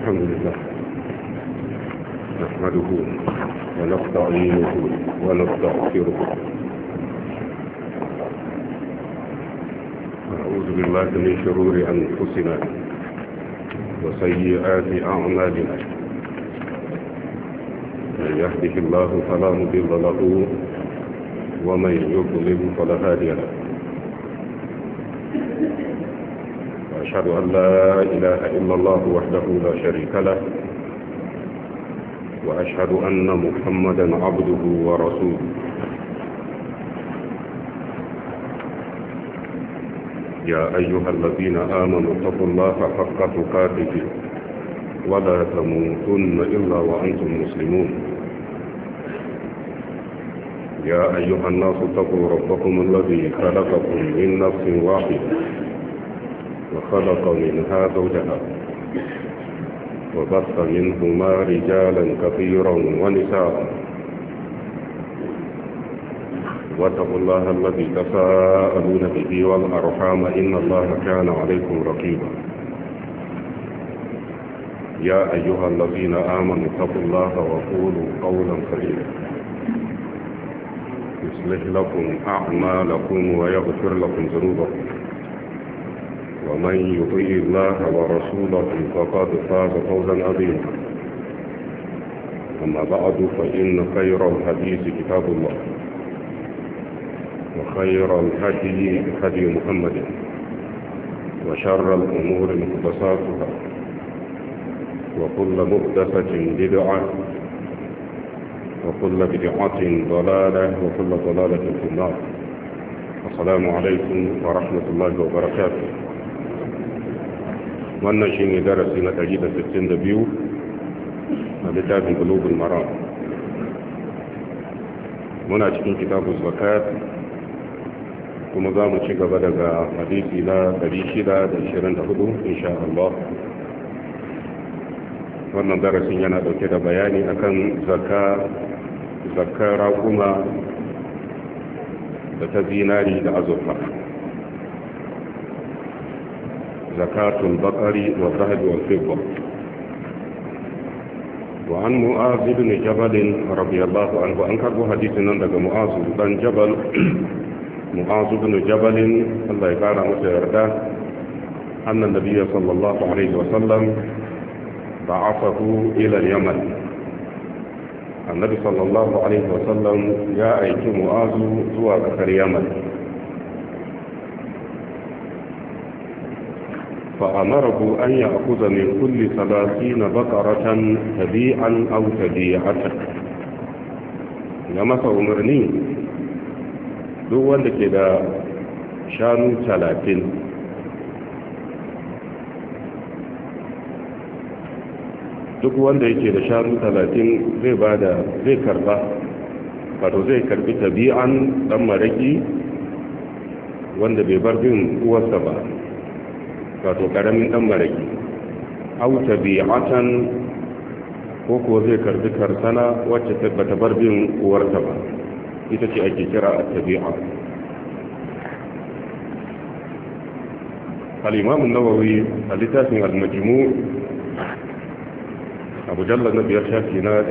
الحمد لله نحمده ونستعينه ونستغفره نعوذ بالله من شرور أنفسنا وسيئات أعمالنا من يهده الله فلا مضل له ومن يضلل فلا هادي له وأشهد أن لا إله إلا الله وحده لا شريك له وأشهد أن محمدا عبده ورسوله يا أيها الذين آمنوا اتقوا الله حق تقاته ولا تموتن إلا وأنتم مسلمون يا أيها الناس اتقوا ربكم الذي خلقكم من نفس واحدة وخلق منها زوجها وبث منهما رجالا كثيرا ونساء واتقوا الله الذي تساءلون به والأرحام إن الله كان عليكم رقيبا يا أيها الذين آمنوا اتقوا الله وقولوا قولا سديدا يصلح لكم أعمالكم ويغفر لكم ذنوبكم ومن يطيع الله ورسوله فقد فاز فوزا عظيما أما بعد فإن خير الحديث كتاب الله وخير الهدي هدي محمد وشر الأمور محدثاتها وكل محدثة بدعة وكل بدعة ضلالة وكل ضلالة في النار. السلام عليكم ورحمة الله وبركاته. wannan shi ne darasi na 162 a littafin bulugul maram. Muna cikin kitabun zakat kuma za mu ci gaba daga hadisi na 624 insha Allah. Wannan darasin yana dauke da bayani akan zakar raƙuma da ta zinari da azurfa, zakatul baqari wa zahab wal fidda. wa an mu'az ibn jabal radiyallahu anhu, an karbo hadisin nan daga mu'az dan jabal. mu'az ibn jabal, Allah ya kara masa yarda, annan nabiyyi sallallahu alaihi wa sallam ba'athahu ila al-yaman. annabi sallallahu alaihi wa sallam ya aiki mu'az zuwa kasar yaman. فأمره أن يأخذ من كل 30 بقرة تبيعا أو تبيعة. لما سأمرني duk wanda ke da shanu 30, duk wanda yake da shanu 30 zai karba, wato zai karbi tabi'an dan maraki wanda bai bar bin uwarsa ba, wato karamin dan maraki, au tabi'atan ko zai karbi karsana wacce bata bar bin uwarta ba, ita ce ake kira at-tabi'a. al-imam an-nawawi a littafin al-majmu' a mujallad na 5 shafi na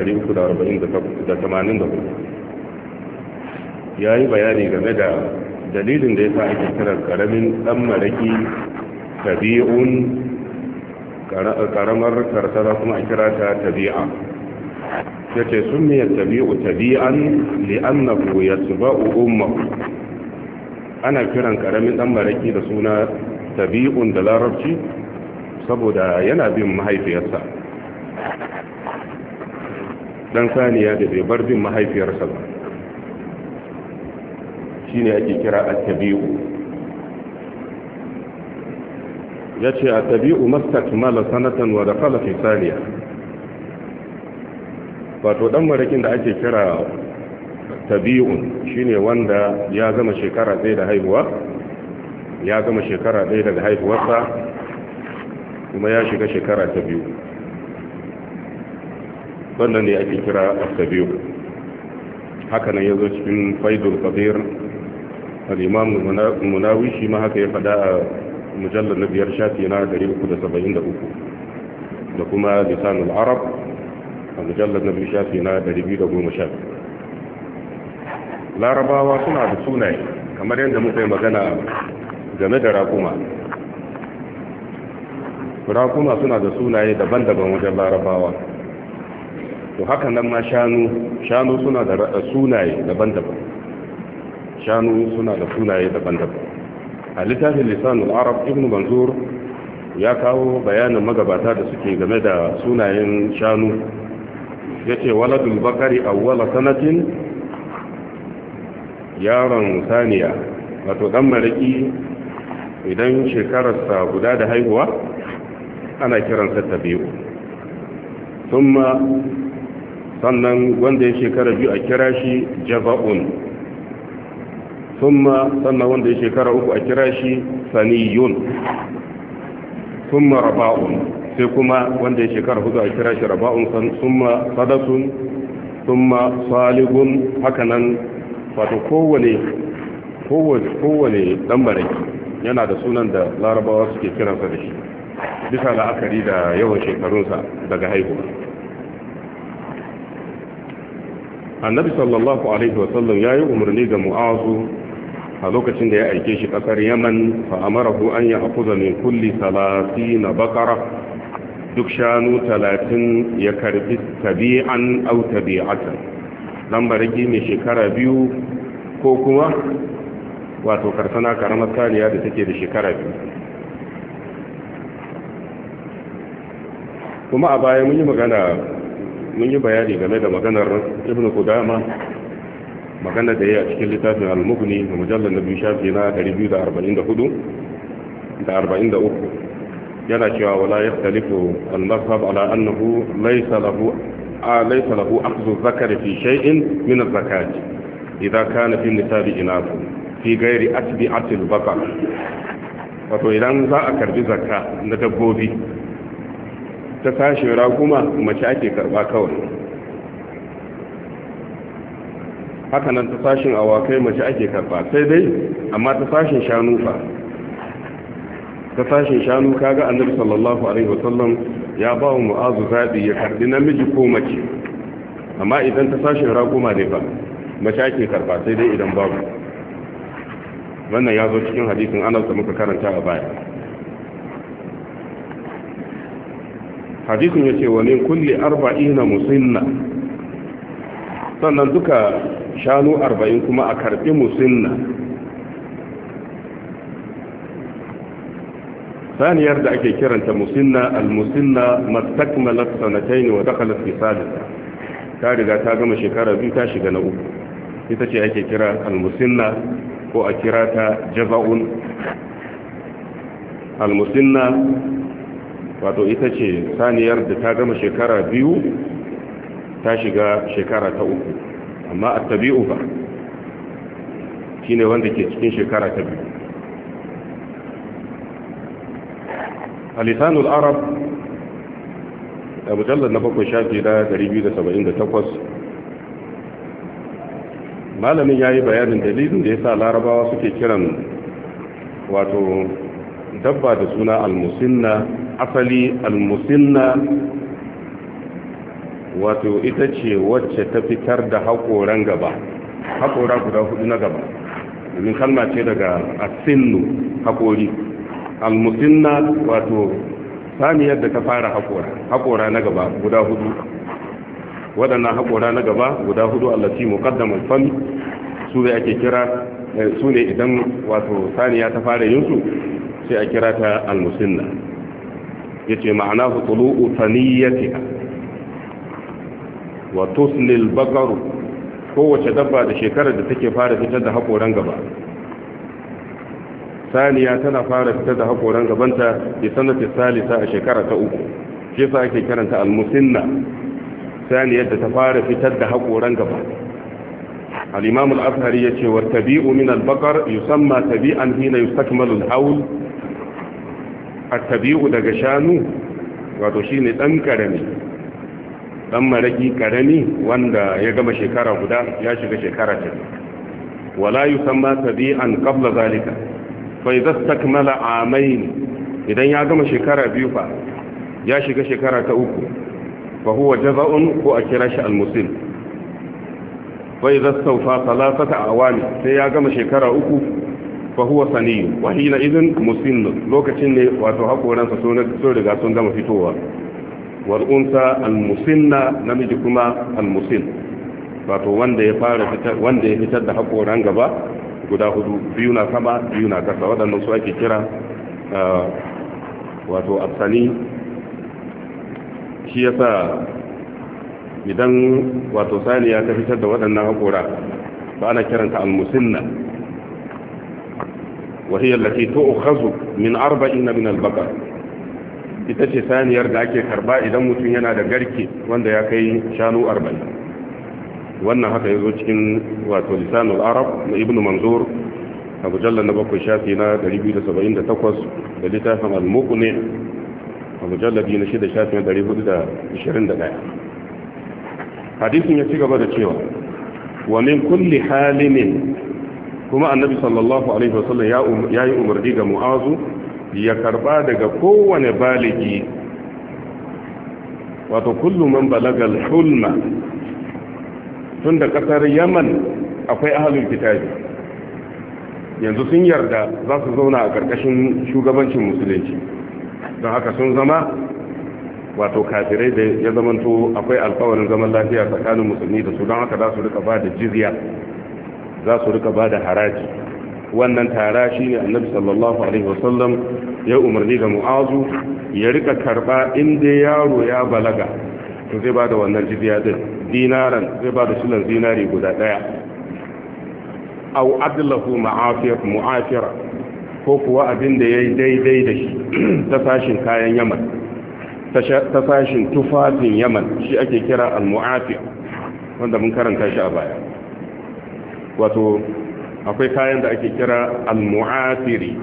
384 yayi bayani game da dalilin da yasa ake kira karamin dan maraki tabi'un, karamar karsana kuma a kira ta tabi'a. yace sunniyat tabi'u tabi'an li'annahu yatba'u ummuhu. ana kiran karamin dan maraki da suna tabi'un da larabci saboda yana bin mahaifiyarsa. dan saniya da bai bar bin mahaifiyarsa ba shine ake kira at-tabi'u. ya ce a tabi'u mastakmala sanatan wa dakhala fi saniya, wato dan marakin da ake kira tabi'un shine wanda ya gama shekara ɗaya da haihuwa, ya gama shekara ɗaya daga haihuwarsa kuma ya shiga shekara ta biyu, wannan ne ake kira tabi'u. haka nan yazo cikin faidul qadir, al-imam munawi shi ma haka ya faɗa a mujallar na 5 shafi na 373. da kuma lisanul arab a mujallar na shafi na 210. larabawa suna da sunaye kamar yadda muka yi magana game da rakuma suna da sunaye daban-daban wajen larabawa. to haka nan ma shanu suna da sunaye daban-daban. A littafin lisanul arab ibn manzur ya kawo bayanin magabata da suke game da sunayen shanu. yace waladul bakari awwala sanatin, yaron saniya wato dan maraki idan shekararsa guda da haihuwa ana kiransa tabi'u. sannan wanda ya shekara biyu a kira shi jaba'un. sannan wanda ya shekara uku a kira shi saniyun. raba'un, sai kuma wanda ya shekara hudu a kira shi raba'un. sadasun. saligun. hakanan wato kowane dan maraki yana da sunan da larabawa suke kiransa da shi bisa la'akari da yawan shekarunsa daga haihuwa. annabi sallallahu alaihi wasallam ya yi umarni ga mu'azu a lokacin da ya aike shi kasar yaman fa amarahu an ya akuza min kulli 30 bakara, duk shanu 30 ya karbi tabi'an aw tabi'atan, dan baraki mai shekara biyu ko kuma wato karsana karamar saniya da take da shekara biyu. kuma a baya mun yi bayani game da maganar ibn Qudama, magana da ya a cikin littafin al-Mughni da mujallal na biyu shafi na 244 da 43, yana cewa wala yahtalifu al-mazhab ala annahu laysa lahu akhdhu dhakari fi shay'in min az-zakati idha kana fi nisabi inath fi ghairi atbi'ati al-baqar. wato idan za a karbi zakka na dabbobi ta sashin raguma mace ake karba kawai, hakanan ta sashin awakai mace ake karba, sai dai amma ta sashin shanu fa, ta sashin shanu kaga annabi sallallahu alaihi wasallam ya ba wa mu'azu zabi ya karbi namiji ko mace, amma idan ta sashin raguma ne fa mace ake karba, sai dai idan babu. wannan ya zo cikin hadisin Anas da muka karanta a baya. hadisin yace wa min kulli 40 musinna, sannan duka shanu 40 kuma a karbi musinna. saniyar da ake kiranta musinna, al-musinna mastakmalat sanatayn wa dakhalat fi salisa, ta riga ta gama shekara biyu ta shiga na uku, ita ce ake kira al-musinna ko a kira ta jaza'un. al-musinna wato ita ce saniyar da ta gama shekara biyu ta shiga shekara ta uku, amma at-tabi'u fa shine wanda ke cikin shekara ta biyu. lisanul arab a mujallar na 7 shafi da 278, malamin ya yi bayanin dalilin da ya sa larabawa suke kiran wato dabba da suna al-musinna. asali al-musinna wato ita ce wacce ta fitar da haƙoran gaba, haƙora guda hudu na gaba, domin kalma ce daga asinnu haƙori. al-musinna wato saniyar da ta fara haƙora na gaba guda hudu. waɗannan haƙora na gaba guda hudu allati muqaddamul fam su ne ake kira su ne idan wato saniya ta fara yin su sai a kira ta al-musinna. yace ma'anahu tulu'u thaniyatiha wa tusni al-baqar, kowace dabba da shekarar da take fara fitar da haƙoran gaba. saniya tana fara fitar da haƙoran gabanta da sanata salisa a shekara ta uku, shi yasa ake kiranta al-musinna, saniyar da ta fara fitar da haƙoran gaba. al-imam al-azhari yace wa tabi'u min al-baqar yusamma tabi'an hina yustakmalu al-hawl. at-tabi'u daga shanu wato shine dan karami, dan maraki karami wanda ya gama shekara guda ya shiga shekara ta. wala yusamma tabi'an qabla zalika fa idza istakmala amayn, idan ya gama shekara biyu fa ya shiga shekara ta uku fa huwa jaza'un ko a kira shi al-musil fa idza stawfa thalathata awami sai ya gama shekara uku fa huwa sani wa hina idhin musil lokacin ne wato hakoransa sun riga sun gama fitowa wal unsa al-musinna namiji kuma al-musil wato wanda ya fitar da hakoran gaba guda hudu, biyu na sama biyu na kasa, waɗannan su ake kira wato asani. shi yasa idan wato saniya ta fitar da waɗannan hakora ba ana kiranta al-musinna wa hiya allati tu'khazu min 40 min al-baqar. ita ce saniyar da ake karba idan mutum yana da garke wanda ya kai shanu 40. wannan haka yazo cikin wato lisanul arab na ibn manzur a mujallal na 7 shafi na 278 da littafin al-muqni a mujalladi na 6 shafi na 421. hadisin ya ci gaba da cewa wa min kulli halimin, kuma annabi sallallahu alaihi wasallam ya yi umarni ga mu'azu ya karba daga kowane baligi, wato kullu man balagal hulma. tun da kasar yaman akwai ahalul kitabi, yanzu sun yarda za su zauna a ƙarƙashin shugabancin musulunci, don haka sun zama wato kafirai da ya zamanto akwai alkawarin zaman lafiya tsakanin musulmi da su, don haka za su rika ba da jizya, za su rika ba da haraji. wannan tara shi ne annabi sallallahu alaihi wasallam ya umarni ga mu'azu ya rika karba inda yaro ya balaga, to zai ba da wannan jizya din, dinaran zai ba da sulan zinari guda daya, au adlahu mu'afira, ko kuwa abin da yayi daidai da shi ta sashin kayan yaman, ta sashin tufafin yaman, shi ake kira al-mu'afir, wanda mun karanta shi a baya. wato akwai kayan da ake kira al-mu'afiri,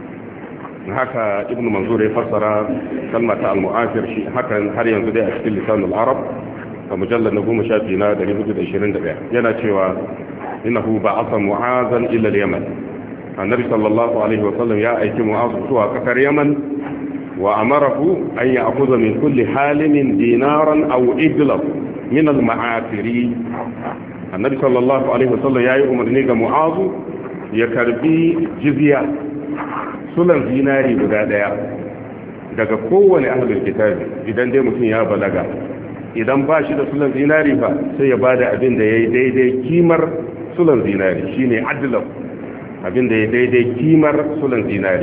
haka ibnu manzur ya fassara kalmata al-mu'afir, shi hakan har yanzu dai a cikin lisanul arab a mujallar na 10 shafi na 421 yana cewa innahu ba'atha mu'azan ila al-yaman. annabi sallallahu alaihi wa sallam ya aiki mu'az zuwa kasar yaman wa amarahu an ya'khudha min kulli halimin dinaran aw idla min al-ma'afiri. annabi sallallahu alaihi wa sallam yayi umarni ga mu'az ya karbi jizya, sulan zinari guda daya daga kowane ahlul kitabi idan dai mutum ya balaga. idan ba shi da sulan zinari ba sai ya bada abin da yayi daidai kimar sulan zinari, shine adlan, abin da yayi daidai kimar sulan zinari.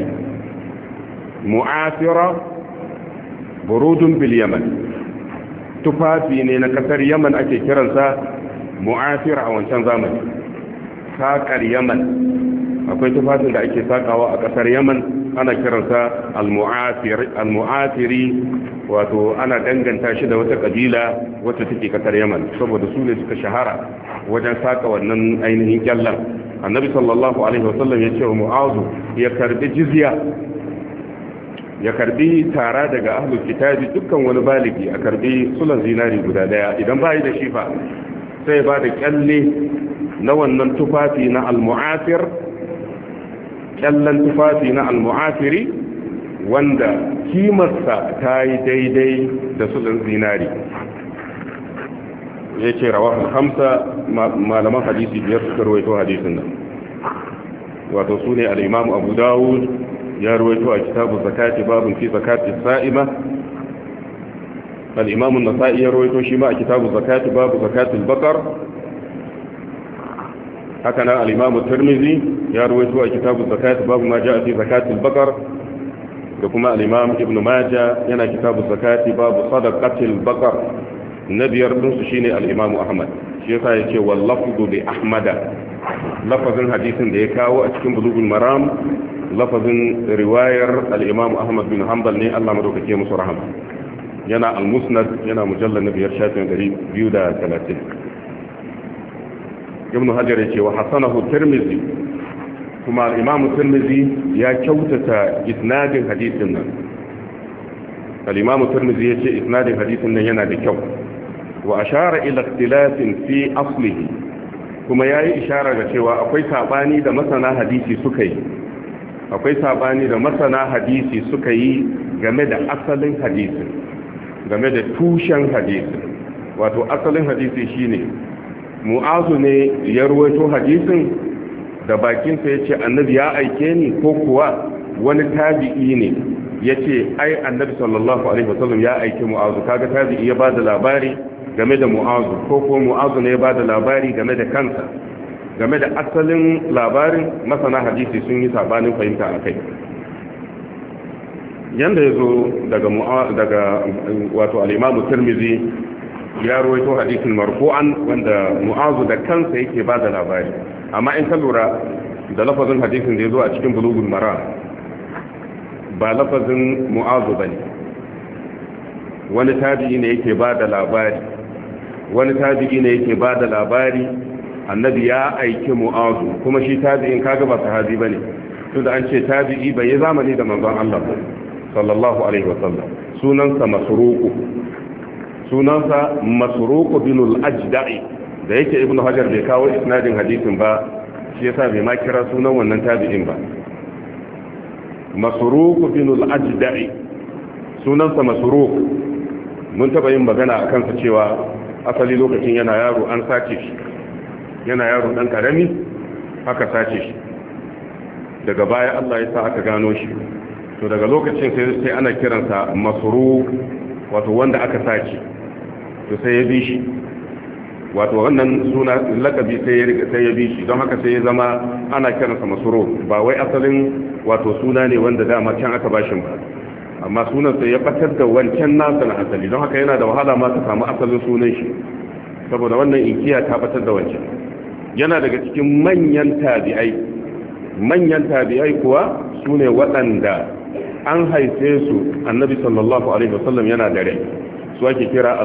mu'afira burudun bil yaman, tufafi ne na kasar yaman ake kiransa mu'afira a wancan zamani. saƙar yaman, akwai tufafin da ake sakawa a kasar yaman ana kiransa al-mu'afiri, wato ana danganta shi da wata kabila wacce take kasar yaman, saboda su ne suka shahara wajen saka wannan ainihin kyallan. annabi sallallahu alaihi wasallam ya ce wa mu'azu ya karbi jizya, ya karbi tara daga ahlul kitabi, dukkan wani baligi a karbi sulan zinari guda daya. idan bai da shi fa sai ba da kyalle na wannan tufafi na al-mu'afir, kyallan tufafi na al-mu'afiri wanda kimarsa ta yi daidai da sulan zinari. ya ce rawahul hamsa, malaman hadisi biyar suka rawaito hadisin nan, wato su ne al-imamu abu dawud ya rawaito a kitabu zakati babun fi zakati sa'ima, al-imamu nasa'i ya rawaito shi ma a kitabu zakati babu zakati al-baqar, haka nan al-imamu tirmidhi ya rawaito a kitabu zakati babu ma ja'a fi zakati al-baqar, da kuma al-imam ibn majah yana kitabu zakati babu sadaqati al-baqar. na biyar dinsu shine al-imam ahmad, shi yasa yace wal lafzu bi ahmada, lafazin hadisin da ya kawo a cikin bulugul maram lafazin riwayar al-imam ahmad bin hanbal ne, Allah madaukake musu rahama. yana al-musnad, yana mujallal na biyar shafin 230. ibn hajar yace wa hasanahu tirmidhi, kuma al-imam tirmidhi ya kyautata isnadin hadisin nan. al-imam tirmidhi yace isnadin hadisin nan yana da kyau. wa ashara ila ikhtilafin fi aslihi, kuma yayi ishara ga cewa akwai sabani da masana hadisi suka yi, akwai sabani da masana hadisi suka yi game da asalin hadisin. game da tushen hadisi. Wato asalin hadisi shine mu'azu ne ya ruwaito hadisin da bakinsa ya ce annabi ya aike ni, ko kuwa wani tabi'i ne ya ce ai annabi sallallahu alaihi wasallam ya aike mu'azu. kaga tabi'i ya bada labari game da mu'azu, ko kuma mu'azu ne ya bada labari game da kansa. game da asalin labarin masana hadisi sun yi sabanin fahimta a kai. Yanda ya zo daga wato al-Imam Tirmidhi ya rawaito hadisin marfu'an wanda mu'azu da kansa yake bada labari, amma in ka lura da lafazin hadisin da ya zo a cikin Bulughul Maram ba lafazin mu'azu bane, wani tabi'i ne yake bada labari, annabi ya aiki mu'azu, kuma shi tabi'in kaga ba sahabi bane, tunda an ce tabi'i bai yi zamani da manzon Allah sallallahu alaihi wasallam. sunansa masruq bin al-ajda'i, da yake ibnu hajar bai kawo isnadin hadisin ba, shi yasa bai ma kira sunan wannan tabi'in ba. masruq bin al-ajda'i sunansa masruq. mun taba yin magana akan sa cewa asali lokacin yana yaro an sace shi, yana yaro dan karami aka sace shi, daga baya Allah ya sa aka gano shi, to daga lokacin sai ana kiransa masruq, wato wanda aka sace, to sai ya bi shi, wato wannan suna lakabi sai ya bi shi, don haka sai ya zama ana kiransa masruq. ba wai asalin wato suna ne wanda dama can aka bashin ba, amma sunan sai ya batar da wancan nasa na asali, don haka yana da wahala ma ka samu asalin sunan shi, saboda wannan inkiya ta batar da wancan. yana daga cikin manyan tabi'ai kuwa sune waɗanda an haife su annabi sallallahu alaihi wasallam yana da rai, su ake kira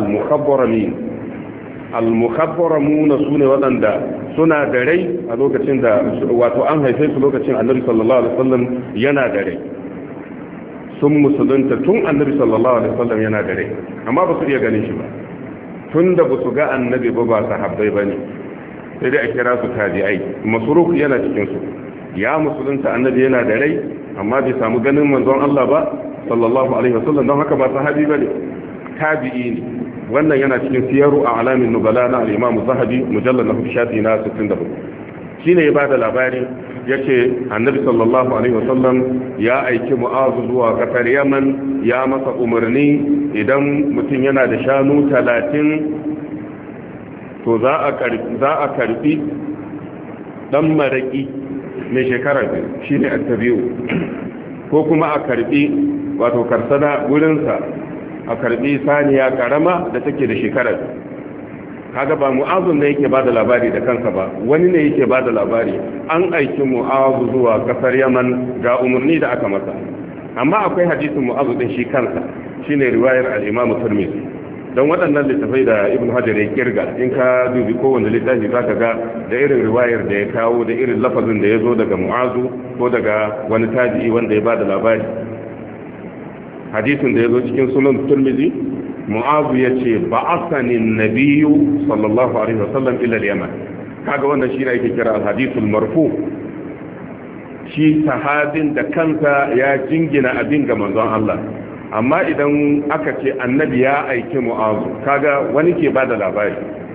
al-mukhabbaramuna sune waɗanda suna da rai a lokacin da wato an haife su lokacin annabi sallallahu alaihi wasallam yana da rai, sun musulunta tun annabi sallallahu alaihi wasallam yana da rai, amma ba su iya ganin shi ba, tun da ba su ga annabi ba sahabbai bane, sai dai a kira su tabi'ai. masruq yana cikin su, ya musulunta annabi yana da rai, amma bai samu ganin manzon Allah ba sallallahu alaihi wasallam, don haka ba sahabi bane, tabi'i ne. wannan yana cikin siyaru a alamin nubala na al-Imam Zahabi mujallal na shafi na 64. shine ya bada labari yace annabi sallallahu alaihi wasallam ya aiki mu'azu zuwa kasar Yaman, ya masa umarni idan mutum yana da shanu 30 to za a karbi dan maraki mai shekara biyu, shine attabi'u, ko kuma a karbi wato karsana wurinsa, a karbi saniya karama da take da shekara biyu. kaga ba mu'azu ne yake bada labari da kansa ba, wani ne yake bada labari, an aiki mu'azu zuwa kasar Yaman ga umarni da aka masa. amma akwai hadisin mu'azu din shi kansa, shine riwayar al-Imam Tirmidhi. don waɗannan littafai da Ibn Hajar ya kirga, in ka dubi kowanne littafi zaka ga da irin riwayar da ya kawo, da irin lafazin da ya zo daga mu'azu ko daga wani tabi'i wanda ya bada labari. hadisin da ya zo cikin sunan Tirmidhi, mu'azu ya ce ba'athani an-nabiyyu sallallahu alaihi wasallam ila al-Yaman. kaga wannan shi ne ake kira al-hadithul marfu, shi sahabin da kansa ya jingina abin ga manzon Allah. amma idan aka ce annabi ya aiki mu'azu, kaga wani ke bada labari.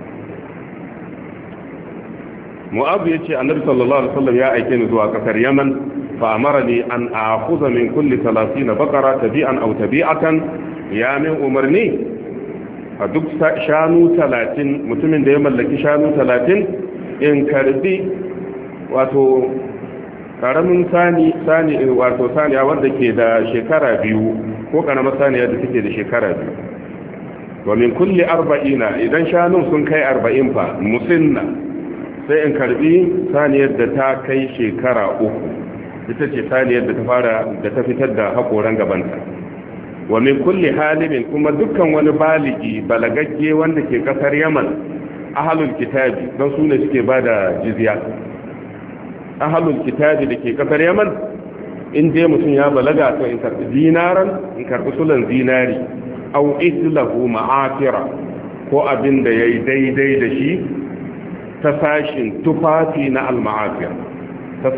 mu'azu ya ce annabi sallallahu alaihi wasallam ya aike ni zuwa kasar Yaman, fa amarani an akhudha min kulli 30 baqara tabi'an aw tabi'atan, ya min umarni a duk shanu 30, mutumin da ya mallaki shanu 30 in karbi wato karamin sani wato saniya wanda ke da shekara biyu, ko karamar saniya da take da shekara biyu. wa min kulli 40, idan shanun sun kai 40 fa musinna, sai in karbi saniyar da ta kai shekara 3, ita ce saniyar da ta fitar da hakoran gabanta. wa min kulli halibin, kuma dukkan wani baligi balagagge wanda ke kasar Yaman, ahlul kitabi, don su ne suke bada jizya. ahlul kitabi da ke kasar Yaman, in dai mutum ya balaga to in karbi dinaran, in karbi sulan zinari, au islahu ma'afira, ko abin da yayi daidai da shi ta sashin tufafi na al-ma'afir,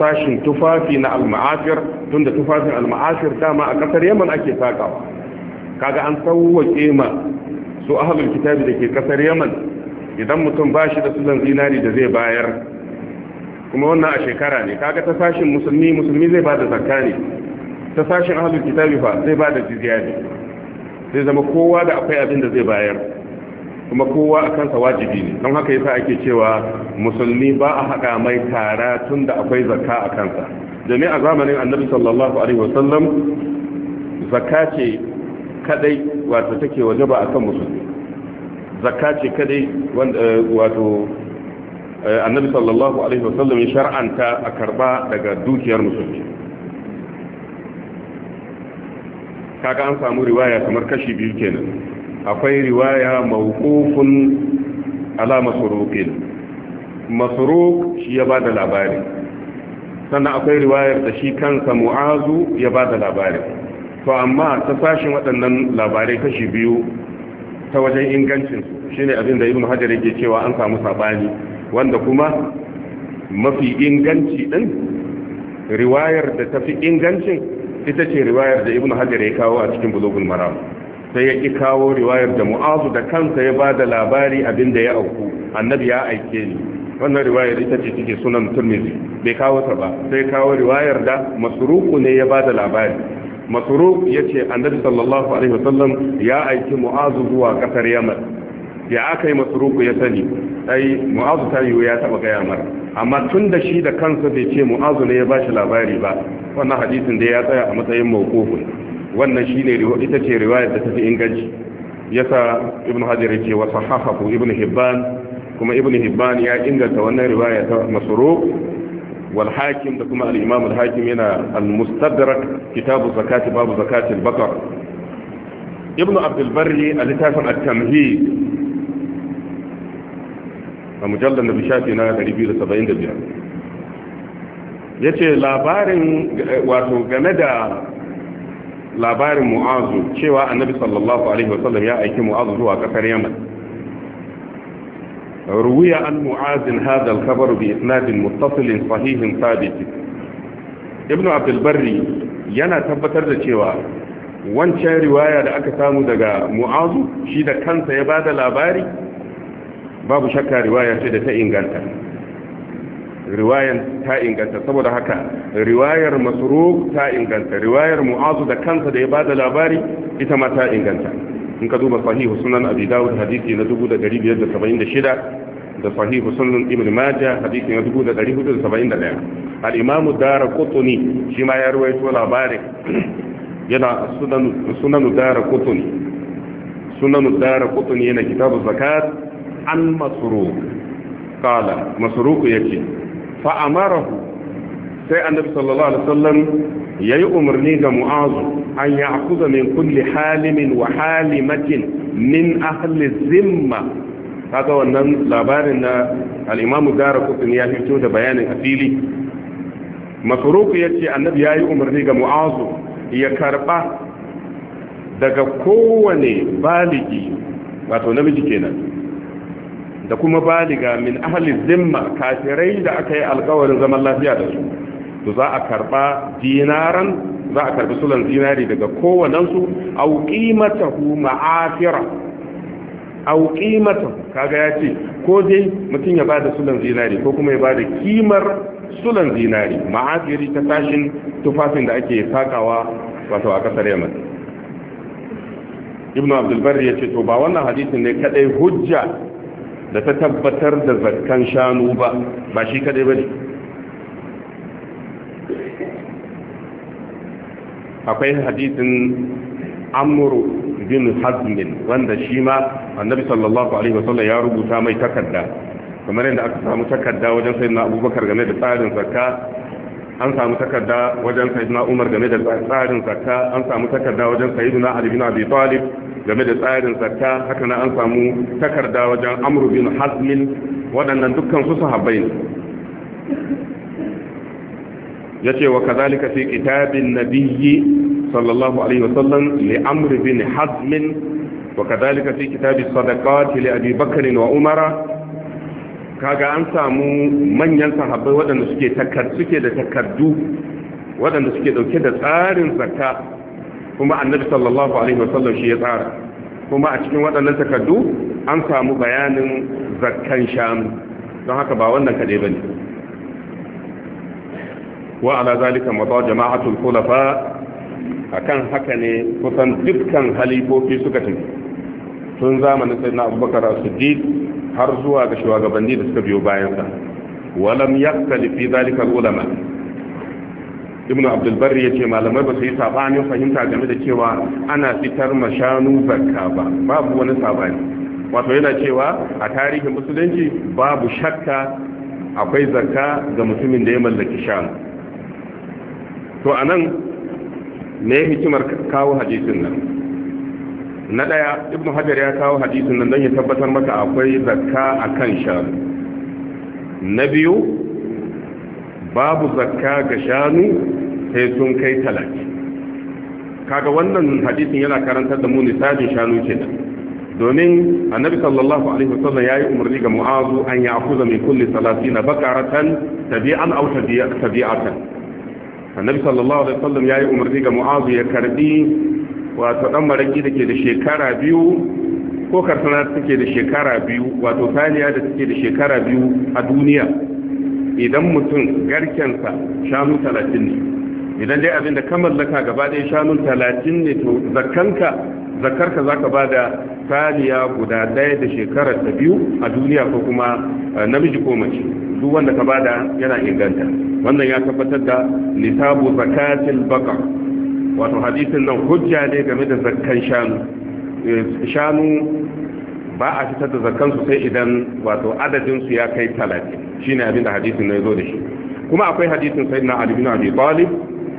tunda tufafin al-ma'afir dama a kasar Yaman ake sakawa. kaga an sauwake ma su ahlul kitabi da ke kasar Yaman idan mutum ba shi da sulan zinari da zai bayar, kuma wannan a shekara ne, kaga ta sashin musulmi zai bada zakka ne, ta sashin ahlul kitabi fa zai bada jizya ne. Zai zama kowa da akwai abin da zai bayar, kuma kowa a kansa wajibi ne. Don haka yasa ake cewa musulmi ba a haɗa mai tara tun da akwai zakka a kansa. Domin a zamanin annabi sallallahu alaihi wasallam zakka ce kadai wato take wajaba akan musulmi. Zakka ce kadai wato annabi sallallahu alaihi wasallam ya shar'anta a karba daga dukiyar musulmi. Kaga an samu riwaya kamar kashi biyu kenan. Akwai riwaya mawqufun ala masruqin, masruq shi ya bada labari, sannan akwai riwayar da shi kansa mu'azu ya bada labari. To amma ta sashin waɗannan labarai kashi biyu ta wajen ingancin shine abin da Ibn Hajar yake cewa an samu sabani, wanda kuma mafi inganci din riwayar da tafi ingancin ita ce riwayar da Ibn Hajar ya kawo a cikin Bulughul Maram. Sai ya ki kawo riwayar da mu'azu da kansa ya ba da labari abin da ya auku, annabi ya aike ni. Wannan riwayar ita ce take sunan Tirmidhi, bai kawo ta ba, sai kawo riwayar da Masruq ne ya ba da labari. Masruq yace annabi sallallahu alaihi wasallam ya aiki mu'azu zuwa kasar Yaman. Ya aka yi Masruq ya sani, ai mu'azu ta yiwu ya taba gaya mara, amma tun da shi da kansa bai ce mu'azu ne ya ba shi labari ba, wannan hadisin da ya tsaya a matsayin mawqufun. Wannan shine ita ce riwayar da tafi inganci. Yasa Ibn Hajar yake wa sahahahu Ibn Hibban, kuma Ibn Hibban ya inganta wannan riwaya ta Masruq wal Hakim da kuma al-Imam al-Hakim yana al-Mustadrak kitabu zakati babu zakati al-baqar. Ibn Abd al-Barri al-Litafin at-Tamhid a mujallad na bishafi na 275 yace labarin wato game da labarin mu'azu cewa annabi sallallahu alaihi wasallam ya aiki mu'azu zuwa kasar Yaman. ruwiya an mu'azin hadha al-khabar bi isnad muttasil sahih thabit. Ibn Abd al-Barri yana tabbatar da cewa wancan riwaya da aka samu daga mu'azu shi da kansa ya bada labari, babu shakka riwaya ce da ta inganta. Riwayan ta inganta, saboda haka riwayar Masruq ta inganta, riwayar mu'azu da kansa da ya bada labari ita ma ta inganta. In ka duba sahihu sunan Abi Dawud hadisi na 1576 da sahihu sunan Ibn Majah hadisi na 1471. al-Imam ad-Darqutni shi ma ya rawaito labarin, yana sunan ad-Darqutni, sunan ad-Darqutni yana kitabu zakat an Masruq qala Masruq yace fa amarahu, sai annabi sallallahu alaihi wasallam yayi umarni ga mu'azu an ya'khudha min kulli halimin wa halimatin min ahli zimma. kaga wannan labarin na al-Imam Darqutni ya fito da bayanin asili. Masruq yace annabi yayi umarni ga mu'azu ya karba daga kowane baligi, wato namiji kenan, da kuma baliga min ahli zimma, kafirai da aka yi alkawarin zaman lafiya da su, to za a karba dinaran, za a karbi sulan dinari daga kowanensu, au qimatahu ma'afira, au qimatahu, kaga ya ce ko dai mutum ya bada sulan dinari ko kuma ya bada kimar sulan dinari, ma'afiri ta tashin tufafin da ake sakawa wato a kasar Yaman. Ibn Abdul Barri ya ce to ba wannan hadisin ne kadai hujja da ta tabbatar da zakkan shanu ba shi kadai ba ne. Akwai hadisin Amru bin Hazmin wanda shi ma annabi sallallahu alaihi wasallam ya rubuta mai takarda, kamar yadda aka samu takarda wajen sayyidina Abubakar game da tsarin zakka, an samu takarda wajen sayyidina Umar game da tsarin zakka, an samu takarda wajen sayyidina Ali bin Abi Talib game da tsarin zakka, haka nan an samu takarda wajen Amr bin Hazm, waɗannan dukkan su sahabbai ne. yace wa kadhalika fi kitabin nabiyyi sallallahu alaihi wasallam li Amr bin Hazm, wa kadhalika fi kitabi sadaqat li Abi Bakr wa Umar. Kaga an samu manyan sahabbai waɗanda suke da takardu waɗanda suke dauke da tsarin zakka kuma annabi sallallahu alaihi wasallam shi ya tsara, kuma a cikin waɗannan takardu an samu bayanin zakkan shanu, don haka ba wannan kaɗai ba ne. wa ala zalika mata jama'atul khulafa, akan haka ne kusan dukkan halifofi suka tafi tun zamanin sayyidina Abubakar as-Siddiq har zuwa ga shugabanni da suka biyo bayan sa. walam yaktalif fi zalika ulama. ibnu abdul barri yace malamai ba su yi sabanin fahimta game da cewa ana fitar mashanu zakka ba, babu wani sabani. wato yana cewa a tarihin musulunci babu shakka akwai zakka ga mutumin da ya mallaki shanu. to anan me hikimar kawo hadisin nan? na daya ibnu hajar ya kawo hadisin nan don ya tabbatar maka akwai zakka akan shanu. na biyu, babu zakka ga shanu sai sun kai 30. kaga wannan hadisin yana karantar da mu nisabin shanu kenan, domin annabi sallallahu alaihi wasallam yayi umarni ga mu'azu an ya'khudha min kulli 30 baqaratan tabi'an aw tabi'atan. annabi sallallahu alaihi wasallam yayi umarni ga mu'azu ya karbi wato dan maraki dake da shekara biyu ko karsana take da shekara biyu, wato saniya da take da shekara biyu a duniya. idan mutum garkensa shanu 30 ne, idan dai abinda ka mallaka gaba ɗaya shanu 30 ne, to zakarka zaka bada saniya guda ɗaya da shekarar ta biyu a duniya, ko kuma namiji ko mace, duk wanda ka bada yana inganta. wannan ya tabbatar da nisabu zakatil baqar. wato hadisin nan hujja ne game da zakkan shanu ba a fitar da zakkan su sai idan wato adadin su ya kai 30, shine abin da hadisin nan yazo da shi. kuma akwai hadisin sayyidina Ali bin Abi Talib,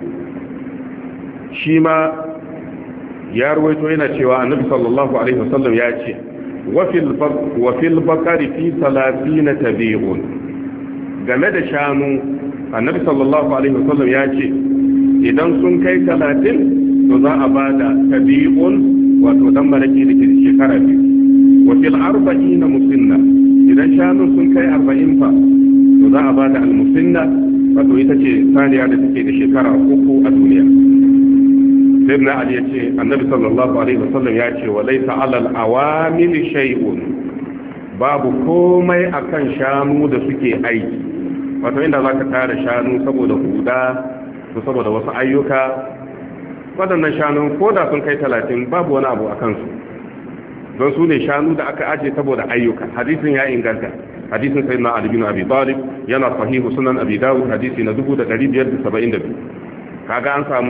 shi ma ya ruwaito yana cewa annabi sallallahu alaihi wasallam ya ce wa fil baqari fi 30 tabi'un. game da shanu annabi sallallahu alaihi wasallam ya ce idan sun kai 30 to za a bada tabi'un, wato dan maraki da ke shekara biyu. wa fil 40 musinna, idan shanu sun kai 40 fa to za a bada al-musinna, wato ita ce saniya da take da shekara 3 a duniya. sayyidina Ali ya ce annabi sallallahu alaihi wasallam ya ce wa laysa 'alal awamil shay'un, babu komai akan shanu da suke aiki. wato inda zaka tara shanu saboda huda ko saboda wasu ayyuka, waɗannan shanu ko da sun kai 30 babu wani abu akan su, don su ne shanu da aka aje saboda ayyuka. hadisin ya inganta, hadisin sayyidina Ali bin Abi Talib yana sahihu sunan Abi Dawud hadisi na 1572. kaga an samu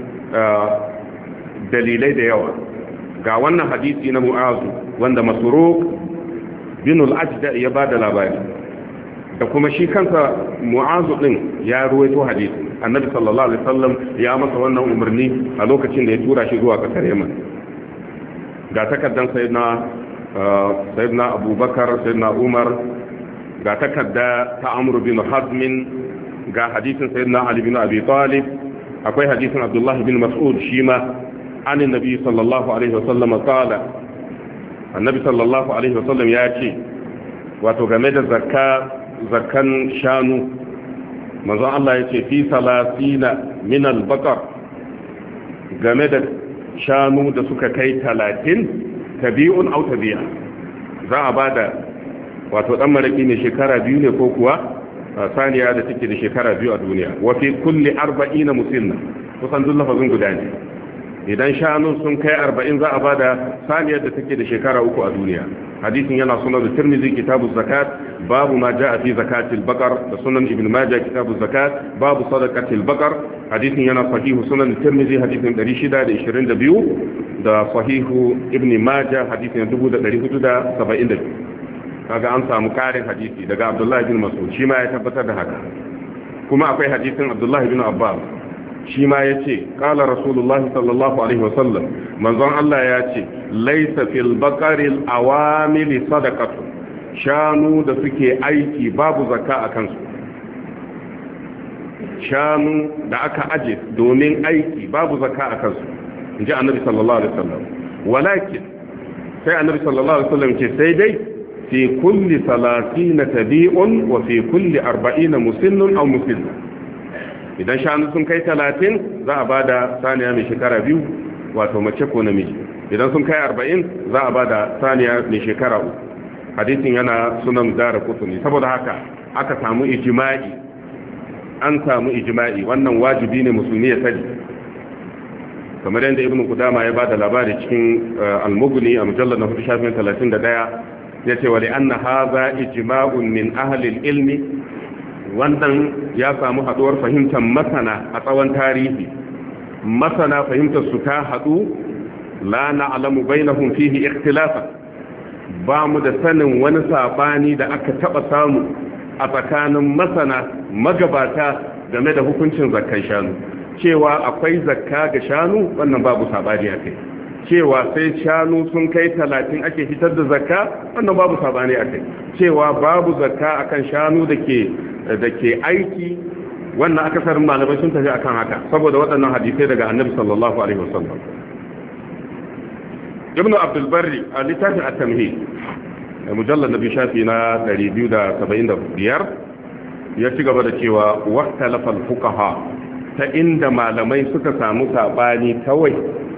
dalilai da yawa ga wannan hadisi na Mu'azu wanda Masruq bin al-Ajda ya bada labari, da kuma shi kansa Mu'azu din ya ruwaito hadisi. annabi sallallahu alaihi wasallam ya masa wannan umarni a lokacin da ya tura shi zuwa kasar Yaman. ga takaddan sayyidina Abubakar, sayyidina Umar, ga takadda ta Amr bin Hazm, ga hadisin sayyidina Ali bin Abi Talib, akwai hadisin Abdullah bin Mas'ud shi ma an annabi sallallahu alaihi wasallam qala, annabi sallallahu alaihi wasallam ya ce wato game da zakkan shanu, manzon Allah ya ce fi 30 min al-baqar, game da shanu da suka kai 30 tabi'un aw tabi'a, za a bada wato dan maraki ne shekara biyu ne ko kuwa saniya da take da shekara biyu a duniya. wa fi kulli 40 musinna, kusan duk lafazin guda ne. idan shanu sun kai 40 za a bada saniyar da take da shekara 3 a duniya. hadisin yana sunan Tirmidhi kitabu zakat, babu ma jaa fi zakatil baqar, da sunan Ibn Majah kitabu zakat, babu sadaqatil baqar. hadisin yana sahihu sunan Tirmidhi hadisin 622, da sahihu Ibn Majah hadisin 1472. kaga an samu karin hadisi daga Abdullah bin Mas'ud, shi ma ya tabbatar da haka. kuma akwai hadisin Abdullah bin Abbas, shi ma ya ce ƙala rasulullahi sallallahu alaihi wasallam, manzon Allah ya ce laisa fil baƙaril awamili sadaqatu, shanu da suke aiki babu zakka a kansu. shanu da aka aje domin aiki babu zakka a kansu, in ji annabi sallallahu alaihi wasallam. walakin sai annabi sallallahu alaihi wasallam ce sai dai fi kulli 30 tabi'un wa fi kulli 40 musinnun aw musinna. idan shanu sun kai 30 za a bada saniya mai shekara biyu, wato mace ko namiji. Idan sun kai 40 za a ba da saniya mai shekara 3. hadisin yana sunan Daraqutni. Saboda haka aka samu ijma'i, an samu ijma'i, wannan wajibi ne musulmi ya sani, kamar yadda Ibn Qudama ya bada labari cikin al-Mughni a mujallad na 431 yace wa li anna hadha ijma'un min ahli al-ilmi, wannan ya samu haduwar fahimtar masana a tsawon tarihi. Masana fahimtar su ta hadu, la na'lamu bainahum fihi ikhtilafa, ba mu da sanin wani sabani da aka taba samu a tsakanin masana magabata game da hukuncin zakkan shanu. Cewa akwai zakka ga shanu wannan babu sabani a kai, cewa sai shanu sun kai 30 ake fitar da zakka wannan babu sabani a kai, cewa babu zakka akan shanu da ke aiki wannan akasarin malamai sun tafi akan haka saboda waɗannan hadisai daga Annabi sallallahu alaihi wasallam. Ibn Abdul Barri a littafin at-Tamhid mujallad nabi shafi na 275 ya ci gaba da cewa waqtalafa al-fuqaha, ta inda malamai suka samu sabani kawai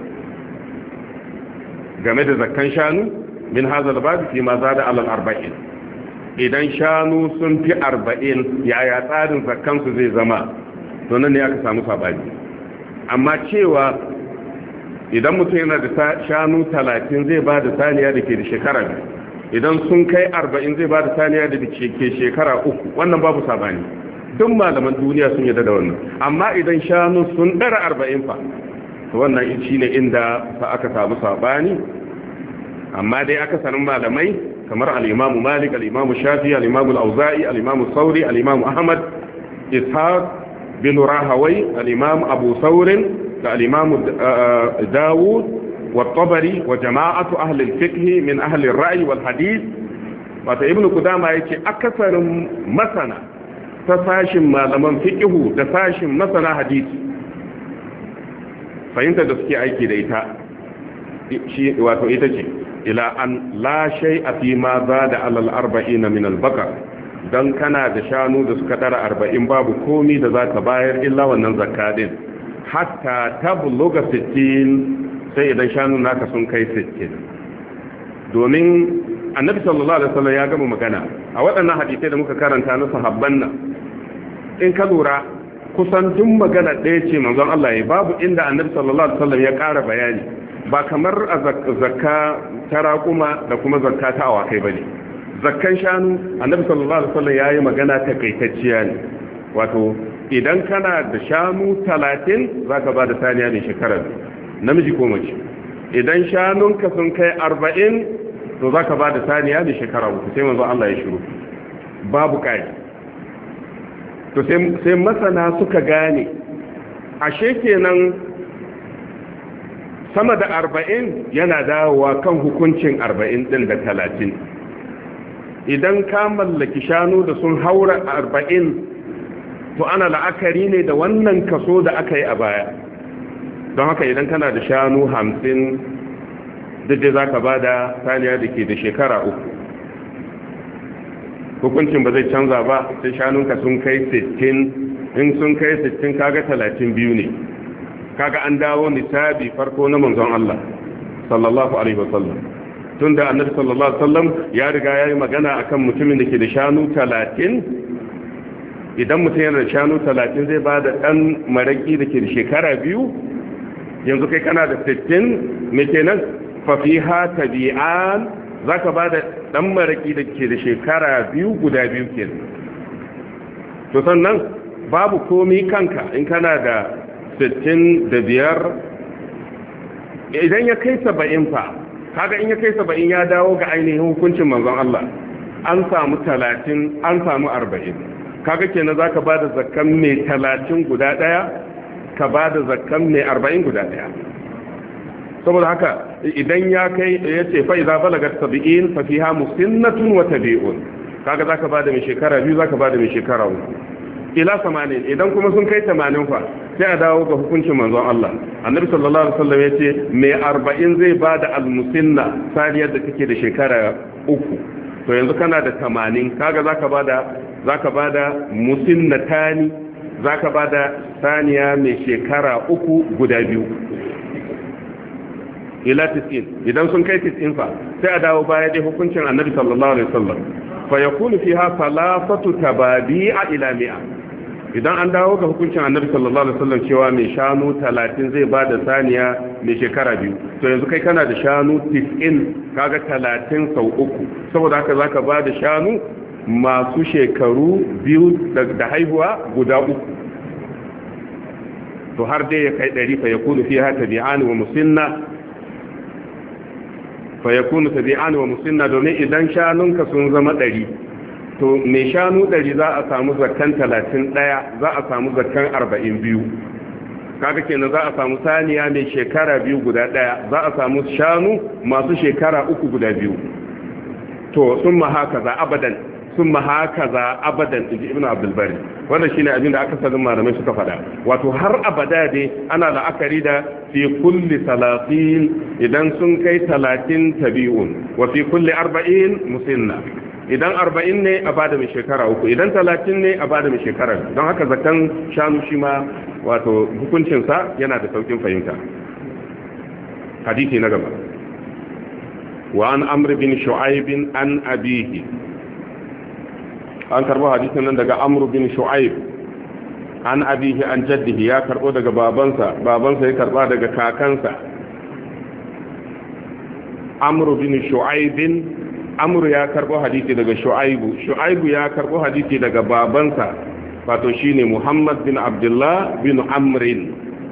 game da zakkan shanu min hazal bab fi ma zada ala al-40. idan shanu sun fi 40 yaya tsarin zakkan su zai zama, to nan ne aka samu sabani. Amma cewa idan mutum yana da shanu 30 zai ba da saniya da ke da shekara 2, idan sun kai 40 zai ba da saniya da ke shekara 3, wannan babu sabani, duk malaman duniya sun yarda da wannan. Amma idan shanu sun dara 40 fa, to wannan shine inda fa aka samu sabani. Amma dai aka sanin malamai kamar al-Imam Malik, al-Imam Shafi, al-Imam al-Auza'i, al-Imam Thawri, al-Imam Ahmad, Ishaq bin Rahawai, al-Imam Abu Thawr, da al-Imam Dawud wa Tabari wa jama'atu ahli al-fiqh min ahli ar-ra'y wal hadith. Wato Ibn Qudama yace akasarin masana ta sashin malaman fiqhu da sashin masana hadisi fahimta da suke aiki da ita shi wato ita ce ila an la shay'a fi ma zada ala al-40 min al-baqar, dan kana da shanu da suka dara 40 babu komi da zaka bayar illa wannan zakka din hatta tabluga 60, sai idan shanu naka sun kai 60. domin annabi sallallahu alaihi wasallam ya gama magana a waɗannan hadisai da muka karanta na sahabban nan. In ka lura kusan duk magana ɗaya ce manzon Allah ya babu inda annabi sallallahu alaihi wasallam ya ƙara bayani, ba kamar a zakka ta raƙuma da kuma zakka ta awakai bane. Zakkan shanu annabi sallallahu alaihi wasallam yayi magana takaitacciya ne, wato idan kana da shanu 30 zaka ba da saniya ne shekara namiji ko mace. Idan shanunka sun kai 40 to zaka ba da saniya ne shekara 3, sai manzon Allah ya shiru babu kai. To sai masana suka gane ashe kenan sama da 40 yana dawowa kan hukuncin 40 din da 30. Idan ka mallaki shanu da sun haura 40 to ana la'akari ne da wannan kaso da aka yi a baya. Don haka idan kana da shanu 50 duk da zaka bada saniya da ke da shekara 3, hukuncin ba zai canza ba sai shanunka sun kai 60. In sun kai 60 kaga 32 ne, kaga an dawo nisabi farko na manzon Allah sallallahu alaihi wasallam. Tunda annabi sallallahu alaihi wasallam ya riga yayi magana akan mutumin da ke da shanu 30, idan mutum yana da shanu 30 zai bada dan maraki da ke da shekara 2, yanzu kai kana da 60, me kenan fa fiha tabi'an, zaka bada dan maraki da ke da shekara 2 guda 2 kenan. To sannan babu komai kanka in kana da 65, idan ya kai 70 fa, kaga in ya kai 70 ya dawo ga ainihin hukuncin manzon Allah. An samu 30, an samu 40, kaga kenan zaka bada zakkan mai 30 guda daya, ka bada zakkan mai 40 guda daya. Saboda haka idan ya kai yace fa idza balagat 70 fa fiha musinnatun wa tabi'un, kaga zaka bada mai shekara 2, zaka bada mai shekara 3 ila 80. Idan kuma sun kai 80 fa sai a dawo ga hukuncin manzon Allah. Annabi sallallahu alaihi wasallam yace mai 40 zai bada al-musinna saniyar da take da shekara 3. To yanzu kana da 80, kaga zaka bada musinnatani, zaka bada saniya mai shekara 3 guda 2. ila 90 idan sun kai 90 fa sai a dawo baya dai hukuncin annabi sallallahu alaihi wasallam fa yakunu fiha salasatu tababi'a ila 100 idan an dawo ga hukuncin annabi sallallahu alaihi wasallam cewa mai shanu 30 zai bada saniya mai shekara biyu to yanzu kai kana da shanu 90 kaga 30 sau uku saboda haka zaka bada shanu masu shekaru biyu da haihuwa guda uku to har dai ya kai 100 fa yakunu fiha tabi'an wa musinna fa yakunu tabi'an wa musinna domin idan shanunka sun zama 100 to mai shanu 100 za a samu zakkan 31 za a samu zakkan 42 kaga kenan za a samu saniya mai shekara biyu guda daya za a samu shanu masu shekara uku guda biyu to summa hakaza abadan inji ibnu abdul bari wannan shine abin da aka sanin malamai suka faɗa wato har abada dai ana la'akari da fi kulli 30 idan sun kai 30 tabi'un wa fi kulli 40 musinna idan 40 ne a bada mai shekara uku idan 30 ne a bada mai shekara don haka zakan shanu shi ma wato hukuncin sa yana da saukin fahimta hadisi na gaba wa an amr bin shu'aib an abihi an karbo hadisin nan daga amr bin shu'aib an abihi an jaddihi ya karbo daga babansa ya karba daga kakansa amr bin shu'aib amr ya karbo hadisi daga shu'aib ya karbo hadisi daga babansa wato shine muhammad bin abdullah bin amr